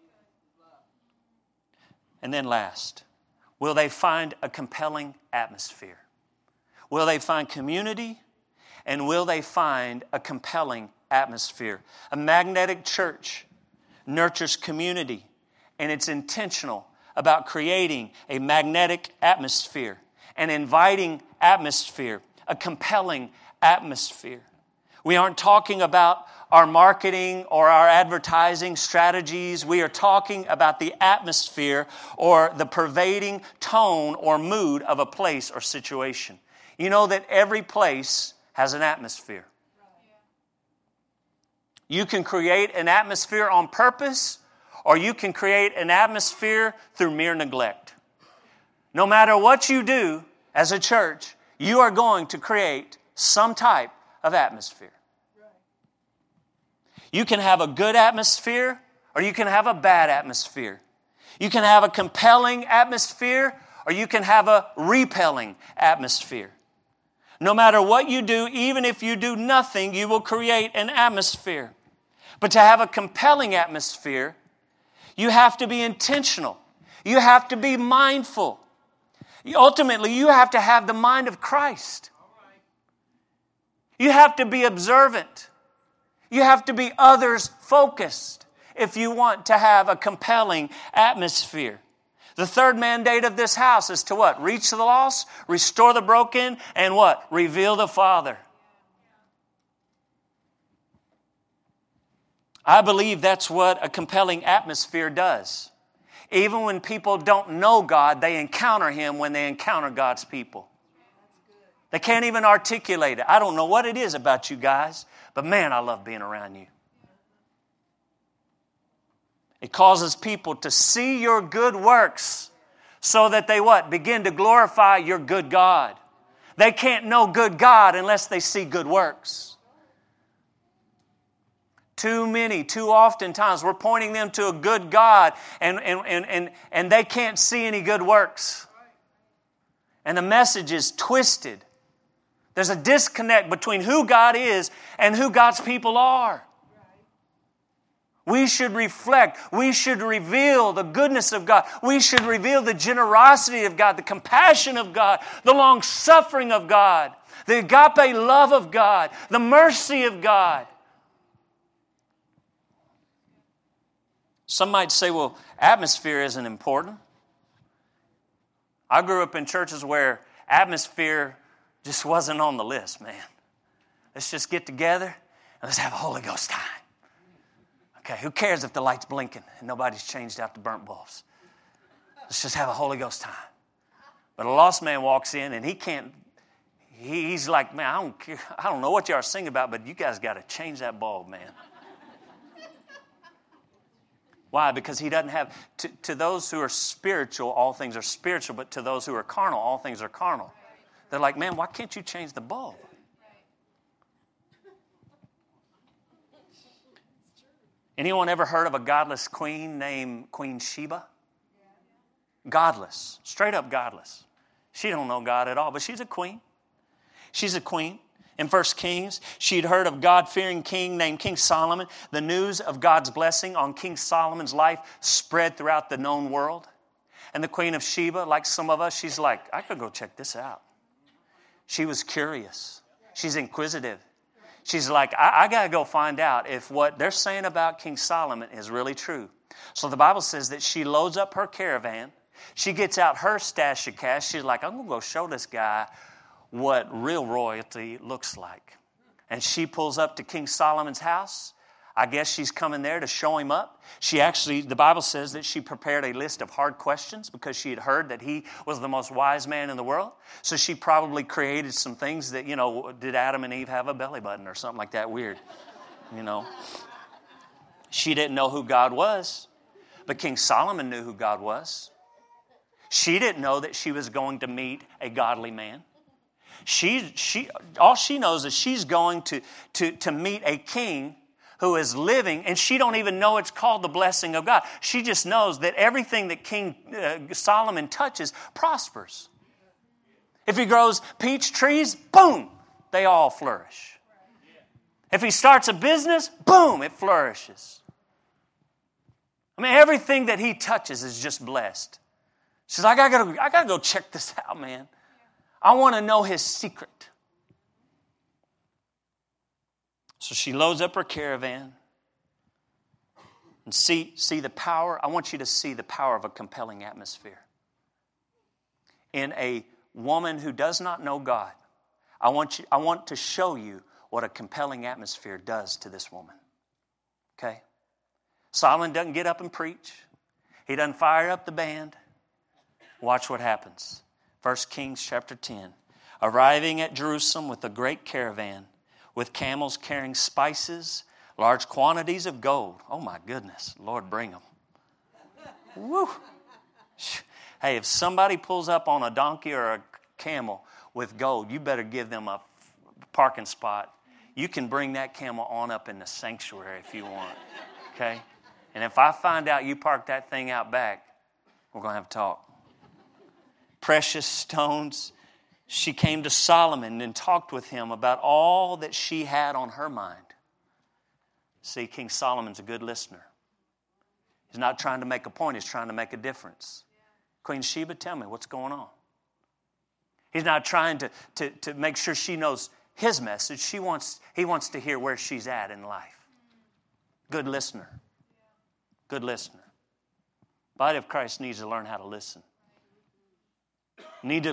And then last, will they find a compelling atmosphere? Will they find community? And will they find a compelling atmosphere? A magnetic church nurtures community, and it's intentional about creating a magnetic atmosphere, an inviting atmosphere, a compelling atmosphere. We aren't talking about our marketing or our advertising strategies. We are talking about the atmosphere or the pervading tone or mood of a place or situation. You know that every place has an atmosphere. You can create an atmosphere on purpose, or you can create an atmosphere through mere neglect. No matter what you do as a church, you are going to create some type of atmosphere. You can have a good atmosphere, or you can have a bad atmosphere. You can have a compelling atmosphere, or you can have a repelling atmosphere. No matter what you do, even if you do nothing, you will create an atmosphere. But to have a compelling atmosphere, you have to be intentional. You have to be mindful. Ultimately, you have to have the mind of Christ. You have to be observant. You have to be others focused if you want to have a compelling atmosphere. The third mandate of this house is to what? Reach the lost, restore the broken, and what? Reveal the Father. I believe that's what a compelling atmosphere does. Even when people don't know God, they encounter Him when they encounter God's people. They can't even articulate it. I don't know what it is about you guys, but man, I love being around you. It causes people to see your good works so that they what? Begin to glorify your good God. They can't know good God unless they see good works. Too often times we're pointing them to a good God and they can't see any good works. And the message is twisted. There's a disconnect between who God is and who God's people are. We should reflect. We should reveal the goodness of God. We should reveal the generosity of God, the compassion of God, the long-suffering of God, the agape love of God, the mercy of God. Some might say, well, atmosphere isn't important. I grew up in churches where atmosphere just wasn't on the list, man. Let's just get together and let's have a Holy Ghost time. Okay, who cares if the light's blinking and nobody's changed out the burnt bulbs? Let's just have a Holy Ghost time. But a lost man walks in and he's like, man, I don't know what you are singing about, but you guys got to change that bulb, man. Why? Because he doesn't have, to those who are spiritual, all things are spiritual, but to those who are carnal, all things are carnal. They're like, man, why can't you change the bulb? Anyone ever heard of a godless queen named Queen Sheba? Godless, straight up godless. She don't know God at all, but she's a queen. She's a queen. In 1 Kings, she'd heard of a God-fearing king named King Solomon. The news of God's blessing on King Solomon's life spread throughout the known world. And the Queen of Sheba, like some of us, she's like, I could go check this out. She was curious. She's inquisitive. She's like, I got to go find out if what they're saying about King Solomon is really true. So the Bible says that she loads up her caravan. She gets out her stash of cash. She's like, I'm going to go show this guy what real royalty looks like. And she pulls up to King Solomon's house. I guess she's coming there to show him up. She actually, the Bible says that she prepared a list of hard questions because she had heard that he was the most wise man in the world. So she probably created some things that, did Adam and Eve have a belly button or something like that weird? She didn't know who God was, but King Solomon knew who God was. She didn't know that she was going to meet a godly man. All she knows is she's going to meet a king who is living, and she don't even know it's called the blessing of God. She just knows that everything that King Solomon touches prospers. If he grows peach trees, boom, they all flourish. If he starts a business, boom, it flourishes. I mean, everything that he touches is just blessed. She says, I gotta go check this out, man. I want to know his secret. So she loads up her caravan and see the power. I want you to see the power of a compelling atmosphere. In a woman who does not know God, I want to show you what a compelling atmosphere does to this woman. Okay? Solomon doesn't get up and preach. He doesn't fire up the band. Watch what happens. 1 Kings chapter 10. Arriving at Jerusalem with a great caravan, with camels carrying spices, large quantities of gold. Oh my goodness, Lord, bring them. Woo. Hey, if somebody pulls up on a donkey or a camel with gold, you better give them a parking spot. You can bring that camel on up in the sanctuary if you want, okay? And if I find out you parked that thing out back, we're going to have a talk. Precious stones. She came to Solomon and talked with him about all that she had on her mind. See, King Solomon's a good listener. He's not trying to make a point. He's trying to make a difference. Queen Sheba, tell me what's going on. He's not trying to make sure she knows his message. He wants to hear where she's at in life. Good listener. Good listener. Body of Christ needs to learn how to listen. We need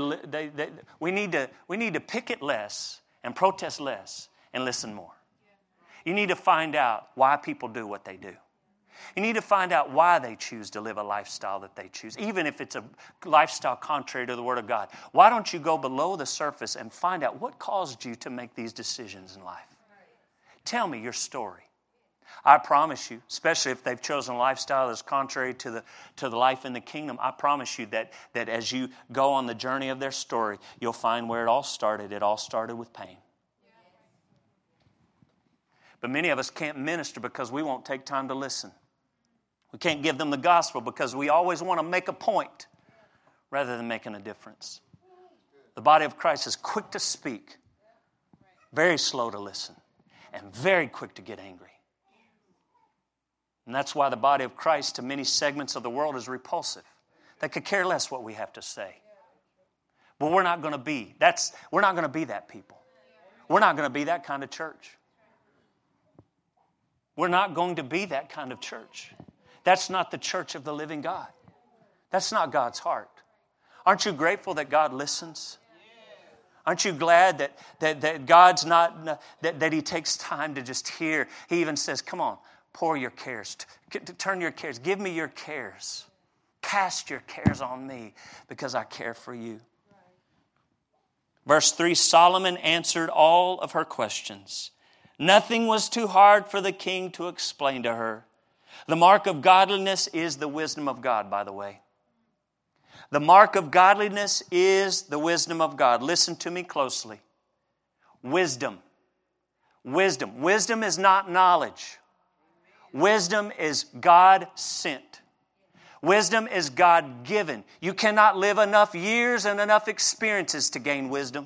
to picket less and protest less and listen more. You need to find out why people do what they do. You need to find out why they choose to live a lifestyle that they choose, even if it's a lifestyle contrary to the Word of God. Why don't you go below the surface and find out what caused you to make these decisions in life? Tell me your story. I promise you, especially if they've chosen a lifestyle that's contrary to the life in the kingdom, I promise you that as you go on the journey of their story, you'll find where it all started. It all started with pain. But many of us can't minister because we won't take time to listen. We can't give them the gospel because we always want to make a point rather than making a difference. The body of Christ is quick to speak, very slow to listen, and very quick to get angry. And that's why the body of Christ to many segments of the world is repulsive. They could care less what we have to say. But we're not going to be that people. We're not going to be that kind of church. We're not going to be that kind of church. That's not the church of the living God. That's not God's heart. Aren't you grateful that God listens? Aren't you glad that God's not, that He takes time to just hear? He even says, come on, pour your cares. Turn your cares. Give me your cares. Cast your cares on me because I care for you. Verse 3, Solomon answered all of her questions. Nothing was too hard for the king to explain to her. The mark of godliness is the wisdom of God, by the way. The mark of godliness is the wisdom of God. Listen to me closely. Wisdom. Wisdom. Wisdom is not knowledge. Wisdom is God sent. Wisdom is God given. You cannot live enough years and enough experiences to gain wisdom.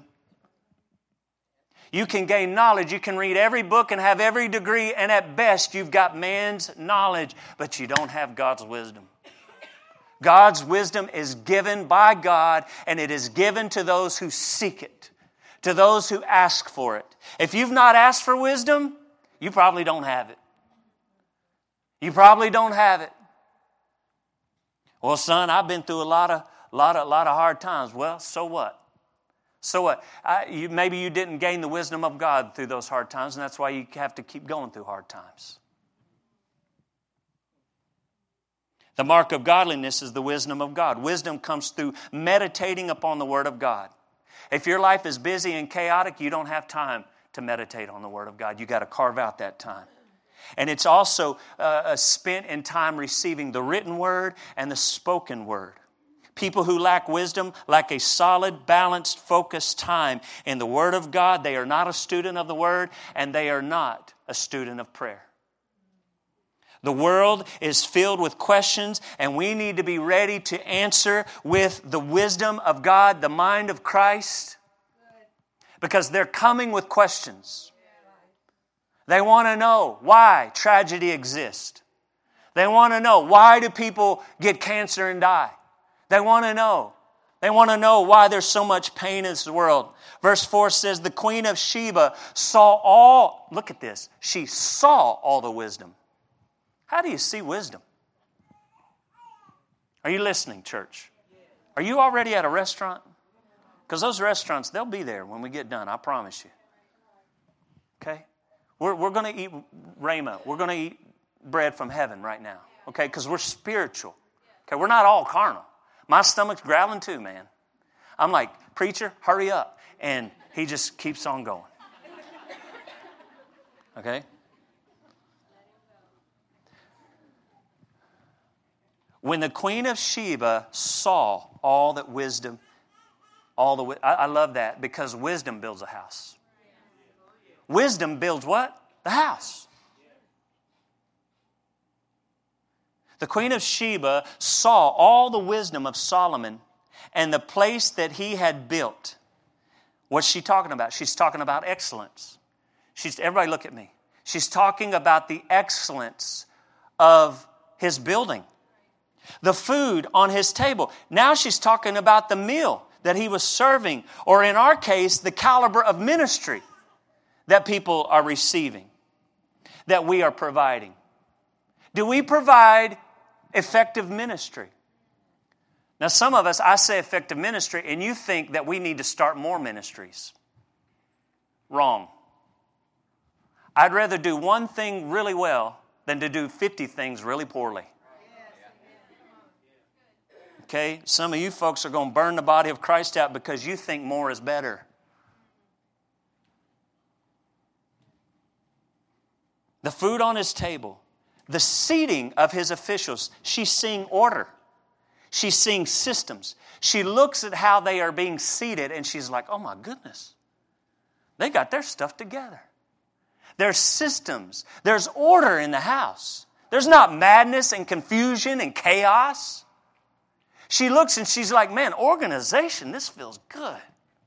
You can gain knowledge. You can read every book and have every degree, and at best you've got man's knowledge, but you don't have God's wisdom. God's wisdom is given by God, and it is given to those who seek it, to those who ask for it. If you've not asked for wisdom, you probably don't have it. You probably don't have it. Well, son, I've been through a lot of hard times. Well, so what? So what? Maybe you didn't gain the wisdom of God through those hard times, and that's why you have to keep going through hard times. The mark of godliness is the wisdom of God. Wisdom comes through meditating upon the Word of God. If your life is busy and chaotic, you don't have time to meditate on the Word of God. You've got to carve out that time. And it's also spent in time receiving the written Word and the spoken Word. People who lack wisdom lack a solid, balanced, focused time in the Word of God. They are not a student of the Word, and they are not a student of prayer. The world is filled with questions, and we need to be ready to answer with the wisdom of God, the mind of Christ, because they're coming with questions. They want to know why tragedy exists. They want to know why do people get cancer and die. They want to know. They want to know why there's so much pain in this world. Verse 4 says, the Queen of Sheba saw all, look at this, she saw all the wisdom. How do you see wisdom? Are you listening, church? Are you already at a restaurant? Because those restaurants, they'll be there when we get done, I promise you. Okay? We're going to eat rhema. We're going to eat bread from heaven right now. Okay? Because we're spiritual. Okay? We're not all carnal. My stomach's growling too, man. I'm like, preacher, hurry up. And he just keeps on going. Okay? When the Queen of Sheba saw all that wisdom, I love that because wisdom builds a house. Wisdom builds what? The house. The Queen of Sheba saw all the wisdom of Solomon and the place that he had built. What's she talking about? She's talking about excellence. Everybody look at me. She's talking about the excellence of his building. The food on his table. Now she's talking about the meal that he was serving, or in our case, the caliber of ministry that people are receiving, that we are providing. Do we provide effective ministry? Now, some of us, I say effective ministry, and you think that we need to start more ministries. Wrong. I'd rather do one thing really well than to do 50 things really poorly. Okay? Some of you folks are going to burn the body of Christ out because you think more is better. The food on his table, the seating of his officials. She's seeing order. She's seeing systems. She looks at how they are being seated and she's like, oh my goodness. They got their stuff together. There's systems. There's order in the house. There's not madness and confusion and chaos. She looks and she's like, man, organization, this feels good.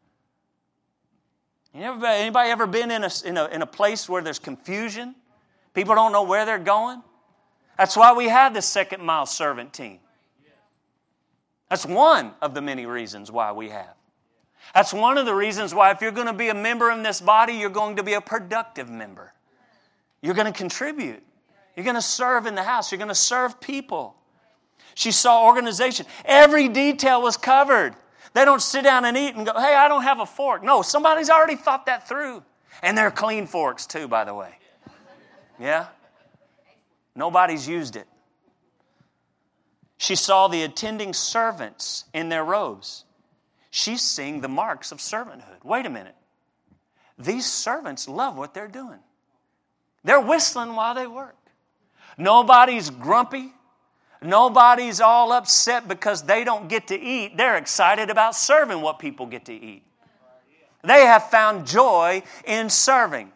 Anybody ever been in a place where there's confusion? People don't know where they're going? That's why we have the second mile servant team. That's one of the many reasons why we have. That's one of the reasons why if you're going to be a member in this body, you're going to be a productive member. You're going to contribute. You're going to serve in the house. You're going to serve people. She saw organization. Every detail was covered. They don't sit down and eat and go, hey, I don't have a fork. No, somebody's already thought that through. And they're clean forks too, by the way. Yeah? Nobody's used it. She saw the attending servants in their robes. She's seeing the marks of servanthood. Wait a minute. These servants love what they're doing. They're whistling while they work. Nobody's grumpy. Nobody's all upset because they don't get to eat. They're excited about serving what people get to eat. They have found joy in serving.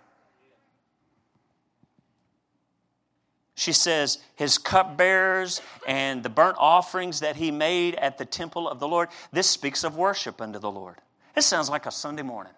She says, his cupbearers and the burnt offerings that he made at the temple of the Lord. This speaks of worship unto the Lord. This sounds like a Sunday morning.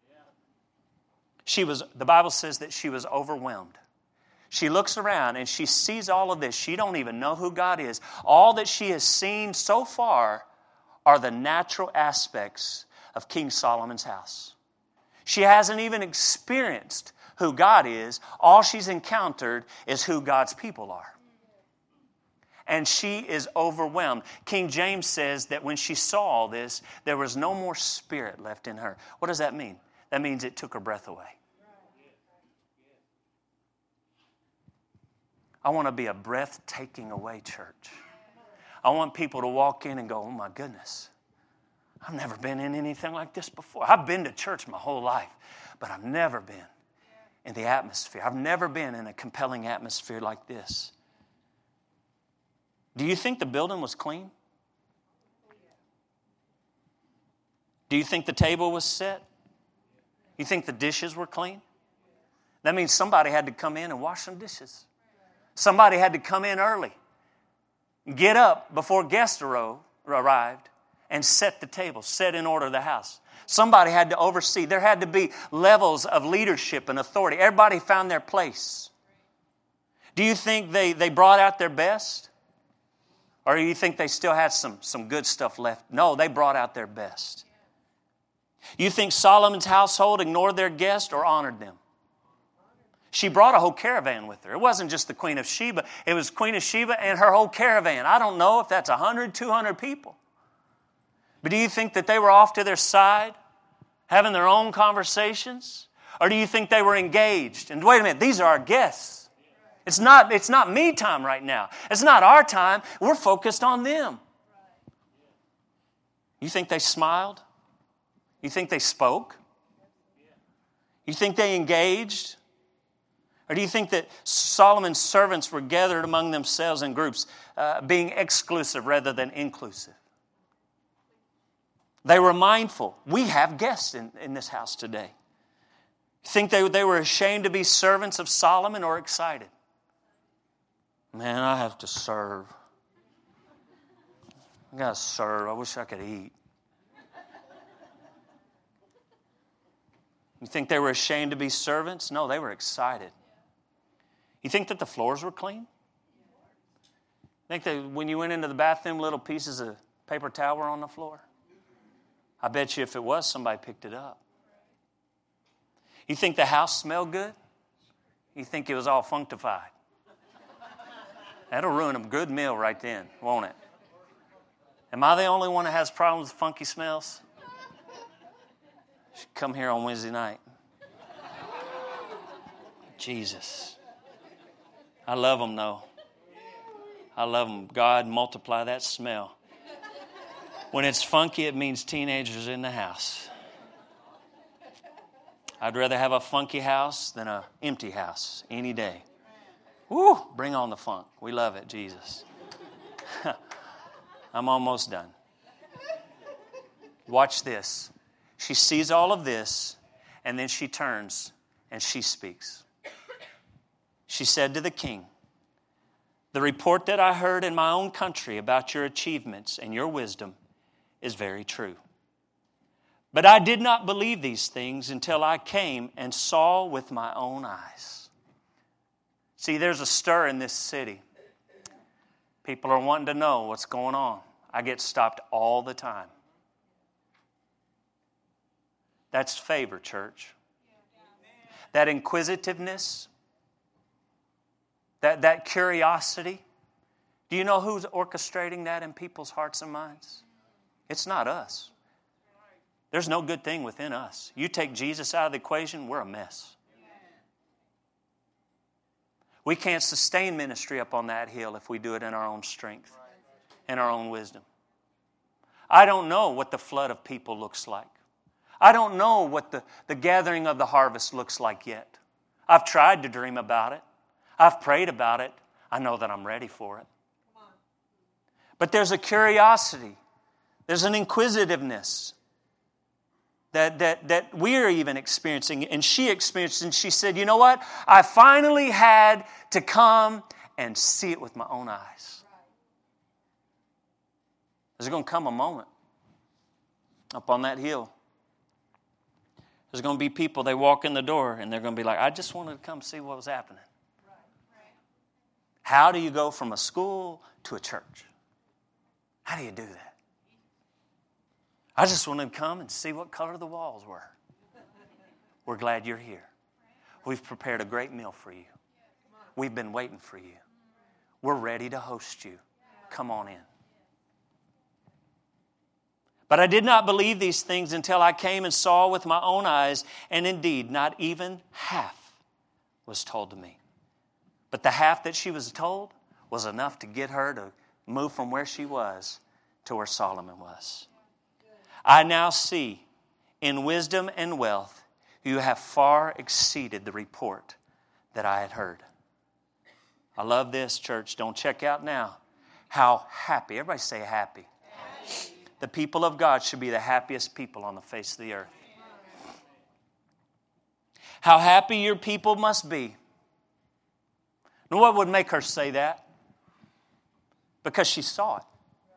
The Bible says that she was overwhelmed. She looks around and she sees all of this. She don't even know who God is. All that she has seen so far are the natural aspects of King Solomon's house. She hasn't even experienced who God is. All she's encountered is who God's people are. And she is overwhelmed. King James says that when she saw all this, there was no more spirit left in her. What does that mean? That means it took her breath away. I want to be a breathtaking away church. I want people to walk in and go, oh my goodness, I've never been in anything like this before. I've been to church my whole life, but I've never been in the atmosphere. I've never been in a compelling atmosphere like this. Do you think the building was clean? Do you think the table was set? You think the dishes were clean? That means somebody had to come in and wash some dishes. Somebody had to come in early, get up before guests arrived, and set the table, set in order the house. Somebody had to oversee. There had to be levels of leadership and authority. Everybody found their place. Do you think they brought out their best? Or do you think they still had some good stuff left? No, they brought out their best. You think Solomon's household ignored their guests or honored them? She brought a whole caravan with her. It wasn't just the Queen of Sheba. It was Queen of Sheba and her whole caravan. I don't know if that's 100, 200 people. But do you think that they were off to their side, having their own conversations? Or do you think they were engaged? And wait a minute, these are our guests. It's not me time right now. It's not our time. We're focused on them. You think they smiled? You think they spoke? You think they engaged? Or do you think that Solomon's servants were gathered among themselves in groups, being exclusive rather than inclusive? They were mindful. We have guests in this house today. Think they were ashamed to be servants of Solomon or excited? Man, I have to serve. I got to serve. I wish I could eat. You think they were ashamed to be servants? No, they were excited. You think that the floors were clean? Think that when you went into the bathroom, little pieces of paper towel were on the floor? I bet you if it was, somebody picked it up. You think the house smelled good? You think it was all functified? That'll ruin a good meal right then, won't it? Am I the only one that has problems with funky smells? Should come here on Wednesday night. Jesus. I love them, though. I love them. God, multiply that smell. When it's funky, it means teenagers in the house. I'd rather have a funky house than an empty house any day. Woo! Bring on the funk. We love it, Jesus. I'm almost done. Watch this. She sees all of this, and then she turns and she speaks. She said to the king, "The report that I heard in my own country about your achievements and your wisdom is very true. But I did not believe these things until I came and saw with my own eyes." See, there's a stir in this city. People are wanting to know what's going on. I get stopped all the time. That's favor, church. That inquisitiveness, that curiosity. Do you know who's orchestrating that in people's hearts and minds? It's not us. There's no good thing within us. You take Jesus out of the equation, we're a mess. We can't sustain ministry up on that hill if we do it in our own strength. in our own wisdom. I don't know what the flood of people looks like. I don't know what the gathering of the harvest looks like yet. I've tried to dream about it. I've prayed about it. I know that I'm ready for it. But there's a curiosity. There's an inquisitiveness that we're even experiencing. And she experienced, and she said, you know what? I finally had to come and see it with my own eyes. There's going to come a moment up on that hill. There's going to be people, they walk in the door and they're going to be like, I just wanted to come see what was happening. How do you go from a school to a church? How do you do that? I just wanted to come and see what color the walls were. We're glad you're here. We've prepared a great meal for you. We've been waiting for you. We're ready to host you. Come on in. But I did not believe these things until I came and saw with my own eyes, and indeed, not even half was told to me. But the half that she was told was enough to get her to move from where she was to where Solomon was. I now see in wisdom and wealth you have far exceeded the report that I had heard. I love this, church. Don't check out now. How happy. Everybody say happy. The people of God should be the happiest people on the face of the earth. How happy your people must be. And what would make her say that? Because she saw it.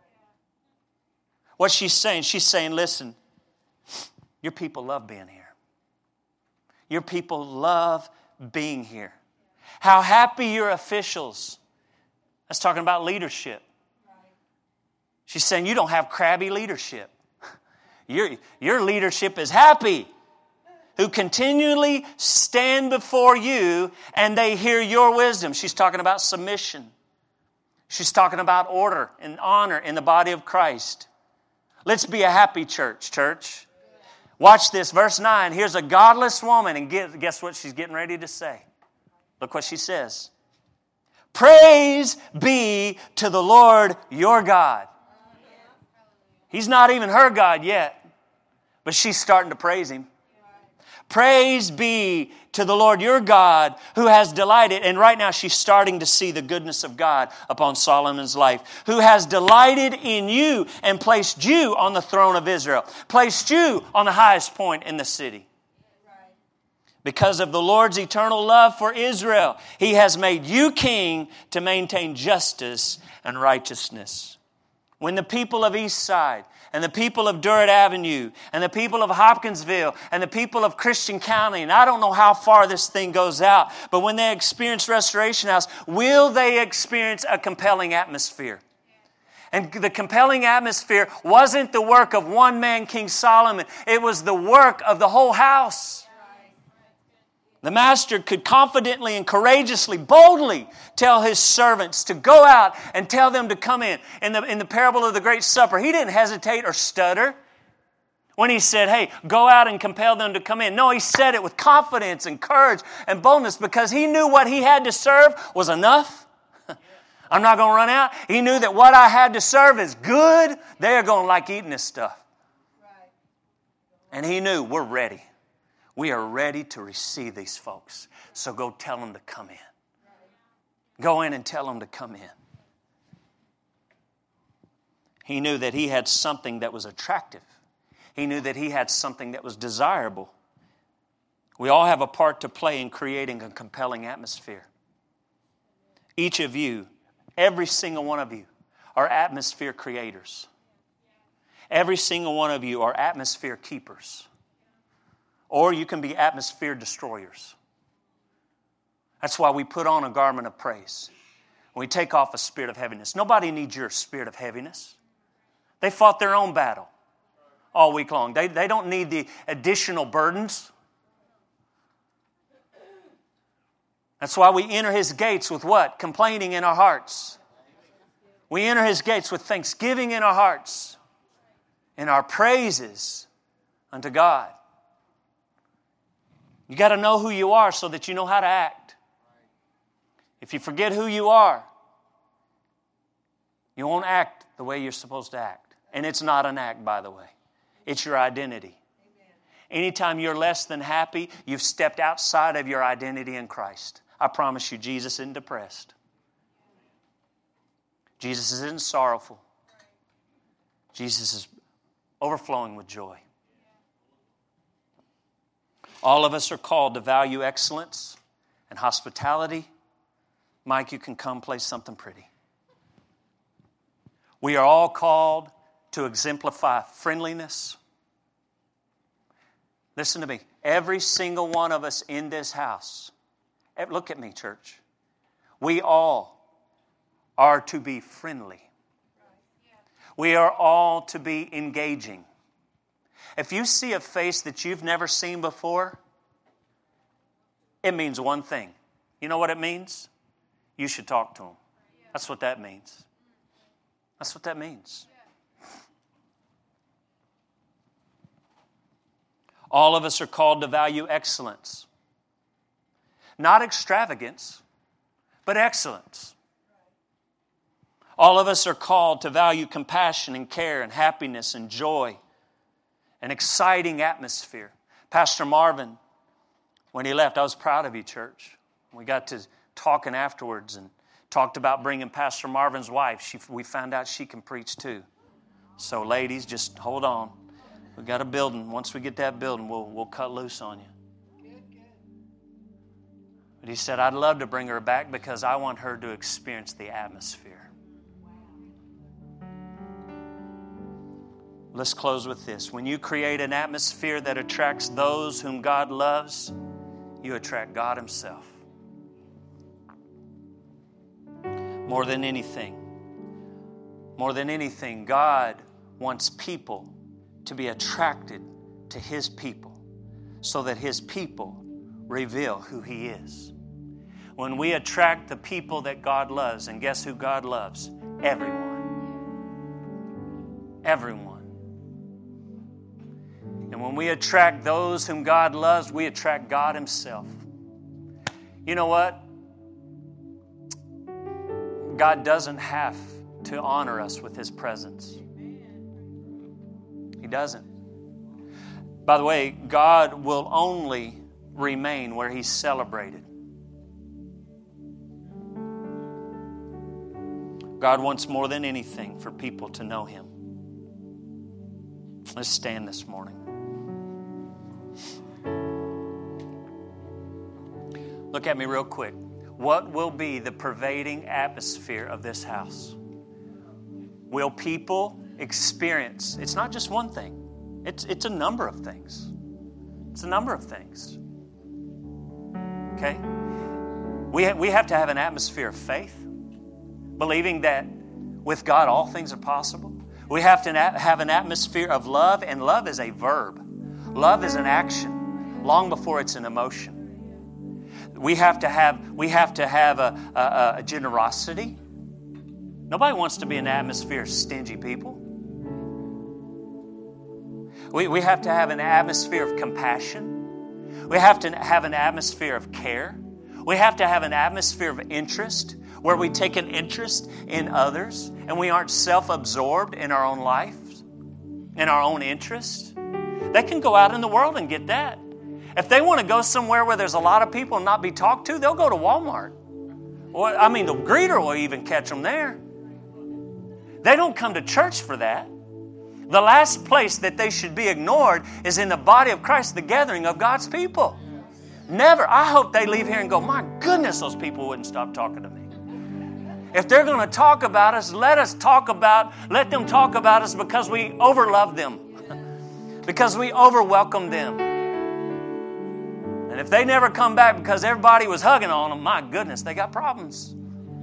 What she's saying, listen, your people love being here. Your people love being here. How happy your officials. That's talking about leadership. She's saying you don't have crabby leadership. Your leadership is happy. Who continually stand before you and they hear your wisdom. She's talking about submission. She's talking about order and honor in the body of Christ. Let's be a happy church. Watch this, verse 9. Here's a godless woman, and guess what she's getting ready to say? Look what she says. Praise be to the Lord your God. He's not even her God yet, but she's starting to praise Him. Praise be to the Lord your God who has delighted. And right now she's starting to see the goodness of God upon Solomon's life. Who has delighted in you and placed you on the throne of Israel. Placed you on the highest point in the city. Because of the Lord's eternal love for Israel, He has made you king to maintain justice and righteousness. When the people of East Side and the people of Durrett Avenue and the people of Hopkinsville and the people of Christian County, and I don't know how far this thing goes out, but when they experience Restoration House, will they experience a compelling atmosphere? And the compelling atmosphere wasn't the work of one man, King Solomon. It was the work of the whole house. The master could confidently and courageously, boldly tell his servants to go out and tell them to come in. In the parable of the Great Supper, he didn't hesitate or stutter when he said, hey, go out and compel them to come in. No, he said it with confidence and courage and boldness because he knew what he had to serve was enough. I'm not going to run out. He knew that what I had to serve is good. They're going to like eating this stuff. And he knew we're ready. We are ready to receive these folks. So go tell them to come in. Go in and tell them to come in. He knew that he had something that was attractive. He knew that he had something that was desirable. We all have a part to play in creating a compelling atmosphere. Each of you, every single one of you, are atmosphere creators. Every single one of you are atmosphere keepers. Or you can be atmosphere destroyers. That's why we put on a garment of praise. We take off a spirit of heaviness. Nobody needs your spirit of heaviness. They fought their own battle all week long. They don't need the additional burdens. That's why we enter His gates with what? Complaining in our hearts. We enter His gates with thanksgiving in our hearts. And our praises unto God. You got to know who you are so that you know how to act. If you forget who you are, You won't act the way you're supposed to act. And it's not an act, by the way. It's your identity. Anytime you're less than happy, you've stepped outside of your identity in Christ. I promise you, Jesus isn't depressed. Jesus isn't sorrowful. Jesus is overflowing with joy. All of us are called to value excellence and hospitality. Mike, you can come play something pretty. We are all called to exemplify friendliness. Listen to me. Every single one of us in this house, look at me, church. We all are to be friendly. We are all to be engaging. If you see a face that you've never seen before, it means one thing. You know what it means? You should talk to them. That's what that means. That's what that means. All of us are called to value excellence. Not extravagance, but excellence. All of us are called to value compassion and care and happiness and joy, an exciting atmosphere. Pastor Marvin, when he left, I was proud of you, church. We got to talking afterwards and talked about bringing Pastor Marvin's wife. We found out she can preach too. So ladies, just hold on. We got a building. Once we get that building, we'll cut loose on you. But he said, I'd love to bring her back because I want her to experience the atmosphere. Let's close with this. When you create an atmosphere that attracts those whom God loves, you attract God Himself. More than anything, God wants people to be attracted to His people so that His people reveal who He is. When we attract the people that God loves, and guess who God loves? Everyone. Everyone. And when we attract those whom God loves, we attract God Himself. You know what? God doesn't have to honor us with His presence. He doesn't. By the way, God will only remain where He's celebrated. God wants more than anything for people to know Him. Let's stand this morning. Look at me real quick. What will be the pervading atmosphere of this house? Will people experience? It's not just one thing. It's a number of things. It's a number of things. Okay? We have to have an atmosphere of faith, believing that with God all things are possible. We have to have an atmosphere of love, and love is a verb. Love is an action long before it's an emotion. We have to have a generosity. Nobody wants to be in an atmosphere of stingy people. We have to have an atmosphere of compassion. We have to have an atmosphere of care. We have to have an atmosphere of interest where we take an interest in others and we aren't self-absorbed in our own life, in our own interest. They can go out in the world and get that. If they want to go somewhere where there's a lot of people and not be talked to, they'll go to Walmart. Or, the greeter will even catch them there. They don't come to church for that. The last place that they should be ignored is in the body of Christ, the gathering of God's people. Never. I hope they leave here and go, my goodness, those people wouldn't stop talking to me. If they're going to talk about us, let them talk about us because we overlove them. Because we overwelcome them. And if they never come back because everybody was hugging on them, my goodness, they got problems.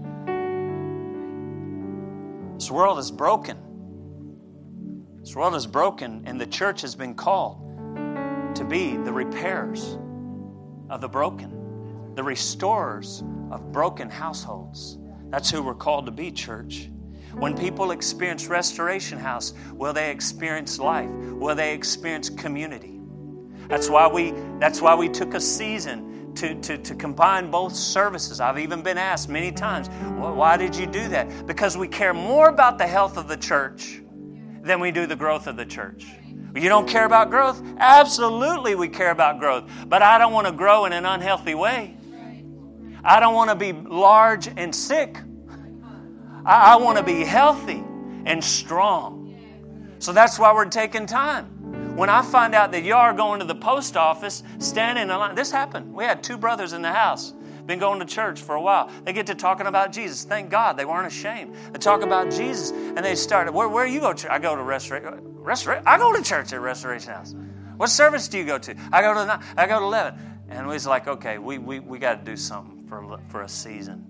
This world is broken. This world is broken, and the church has been called to be the repairers of the broken, the restorers of broken households. That's who we're called to be, church. When people experience Restoration House, will they experience life? Will they experience community? That's why we took a season to combine both services. I've even been asked many times, well, why did you do that? Because we care more about the health of the church than we do the growth of the church. You don't care about growth? Absolutely we care about growth. But I don't want to grow in an unhealthy way. I don't want to be large and sick. I want to be healthy and strong. So that's why we're taking time. When I find out that y'all are going to the post office, standing in line. This happened. We had 2 brothers in the house. Been going to church for a while. They get to talking about Jesus. Thank God they weren't ashamed. They talk about Jesus, and they started, where you go to? I go to I go to church at Restoration House. What service do you go to? I go to 11. And we was like, okay, we got to do something for a season.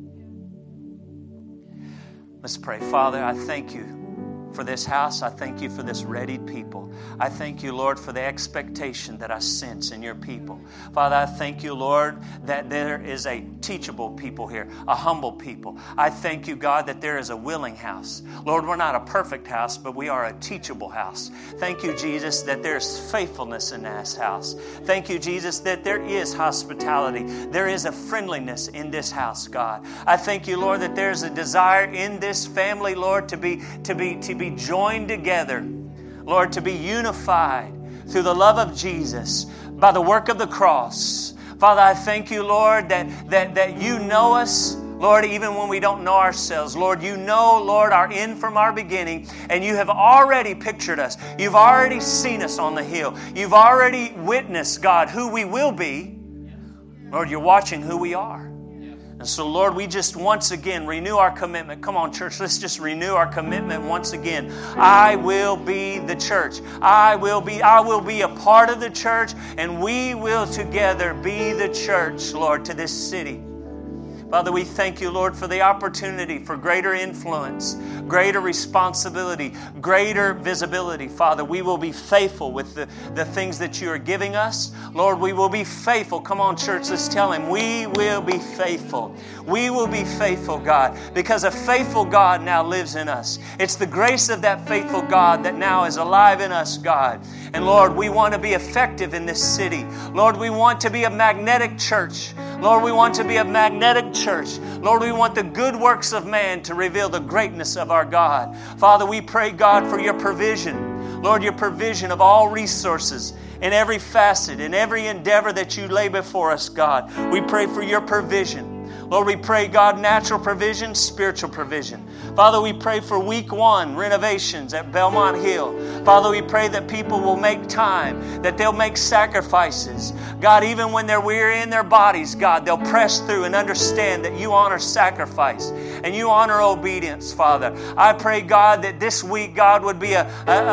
Let's pray. Father, I thank you for this house. I thank you for this readied people. I thank you, Lord, for the expectation that I sense in your people. Father, I thank you, Lord, that there is a teachable people here, a humble people. I thank you, God, that there is a willing house. Lord, we're not a perfect house, but we are a teachable house. Thank you, Jesus, that there's faithfulness in this house. Thank you, Jesus, that there is hospitality. There is a friendliness in this house, God. I thank you, Lord, that there's a desire in this family, Lord, to be joined together, Lord, to be unified through the love of Jesus by the work of the cross. Father, I thank you, Lord, that you know us, Lord, even when we don't know ourselves. Lord, you know, Lord, our end from our beginning, and you have already pictured us. You've already seen us on the hill. You've already witnessed, God, who we will be. Lord, you're watching who we are. And so, Lord, we just once again renew our commitment. Come on, church, let's just renew our commitment once again. I will be the church. I will be a part of the church, and we will together be the church, Lord, to this city. Father, we thank you, Lord, for the opportunity for greater influence, greater responsibility, greater visibility. Father, we will be faithful with the things that you are giving us. Lord, we will be faithful. Come on, church, let's tell him. We will be faithful. We will be faithful, God, because a faithful God now lives in us. It's the grace of that faithful God that now is alive in us, God. And Lord, we want to be effective in this city. Lord, we want to be a magnetic church. Lord, we want to be a magnetic church. Lord, we want the good works of man to reveal the greatness of our God. Father, we pray, God, for your provision. Lord, your provision of all resources in every facet, in every endeavor that you lay before us, God. We pray for your provision. Lord, we pray, God, natural provision, spiritual provision. Father, we pray for week 1 renovations at Belmont Hill. Father, we pray that people will make time, that they'll make sacrifices. God, even when they're weary in their bodies, God, they'll press through and understand that you honor sacrifice and you honor obedience, Father. I pray, God, that this week, God, would be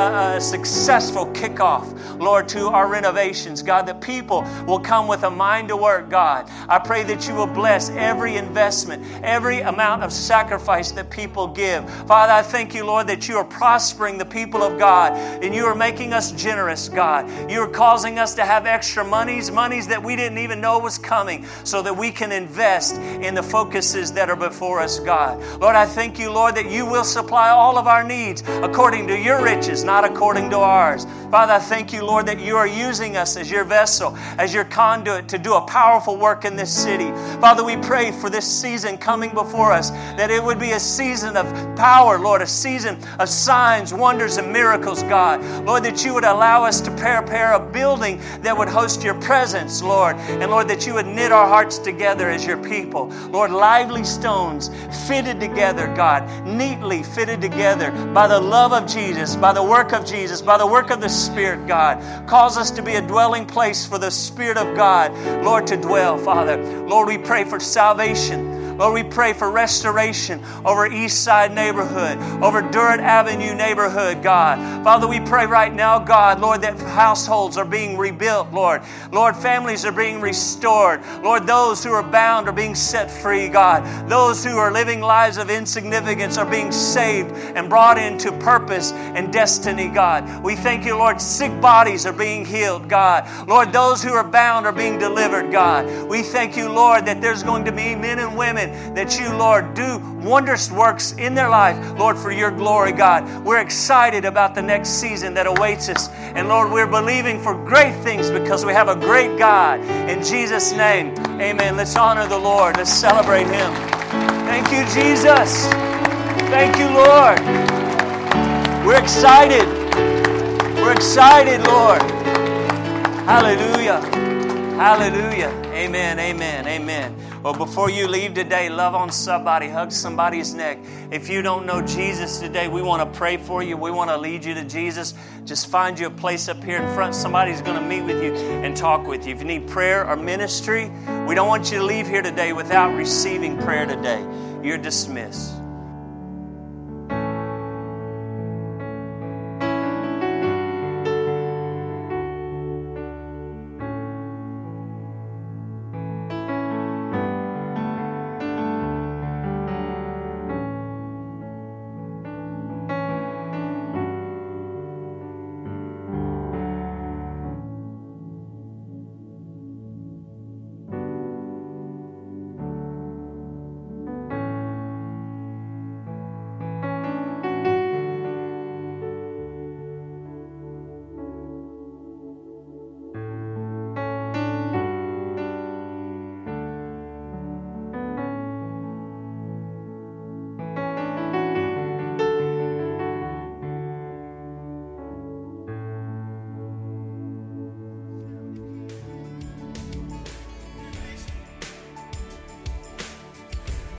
a successful kickoff, Lord, to our renovations. God, that people will come with a mind to work, God. I pray that you will bless every investment, every amount of sacrifice that people give. Father, I thank you, Lord, that you are prospering the people of God and you are making us generous, God. You are causing us to have extra monies that we didn't even know was coming, so that we can invest in the focuses that are before us, God. Lord, I thank you, Lord, that you will supply all of our needs according to your riches, not according to ours. Father, I thank you, Lord, that you are using us as your vessel, as your conduit to do a powerful work in this city. Father, we pray for this season coming before us, that it would be a season of power, Lord, a season of signs, wonders, and miracles, God. Lord, that you would allow us to prepare a building that would host your presence, Lord. And Lord, that you would knit our hearts together as your people. Lord, lively stones fitted together, God, neatly fitted together by the love of Jesus, by the work of Jesus, by the work of the Spirit, God. Cause us to be a dwelling place for the Spirit of God, Lord, to dwell, Father. Lord, we pray for salvation. Lord, we pray for restoration over East Side neighborhood, over Durrett Avenue neighborhood, God. Father, we pray right now, God, Lord, that households are being rebuilt, Lord. Lord, families are being restored. Lord, those who are bound are being set free, God. Those who are living lives of insignificance are being saved and brought into purpose and destiny, God. We thank you, Lord, sick bodies are being healed, God. Lord, those who are bound are being delivered, God. We thank you, Lord, that there's going to be men and women again that you, Lord, do wondrous works in their life, Lord, for your glory, God. We're excited about the next season that awaits us. And Lord, we're believing for great things because we have a great God. In Jesus' name, amen. Let's honor the Lord. Let's celebrate Him. Thank you, Jesus. Thank you, Lord. We're excited. We're excited, Lord. Hallelujah. Hallelujah. Amen, amen, amen. Well, before you leave today, love on somebody, hug somebody's neck. If you don't know Jesus today, we want to pray for you. We want to lead you to Jesus. Just find you a place up here in front. Somebody's going to meet with you and talk with you. If you need prayer or ministry, we don't want you to leave here today without receiving prayer today. You're dismissed.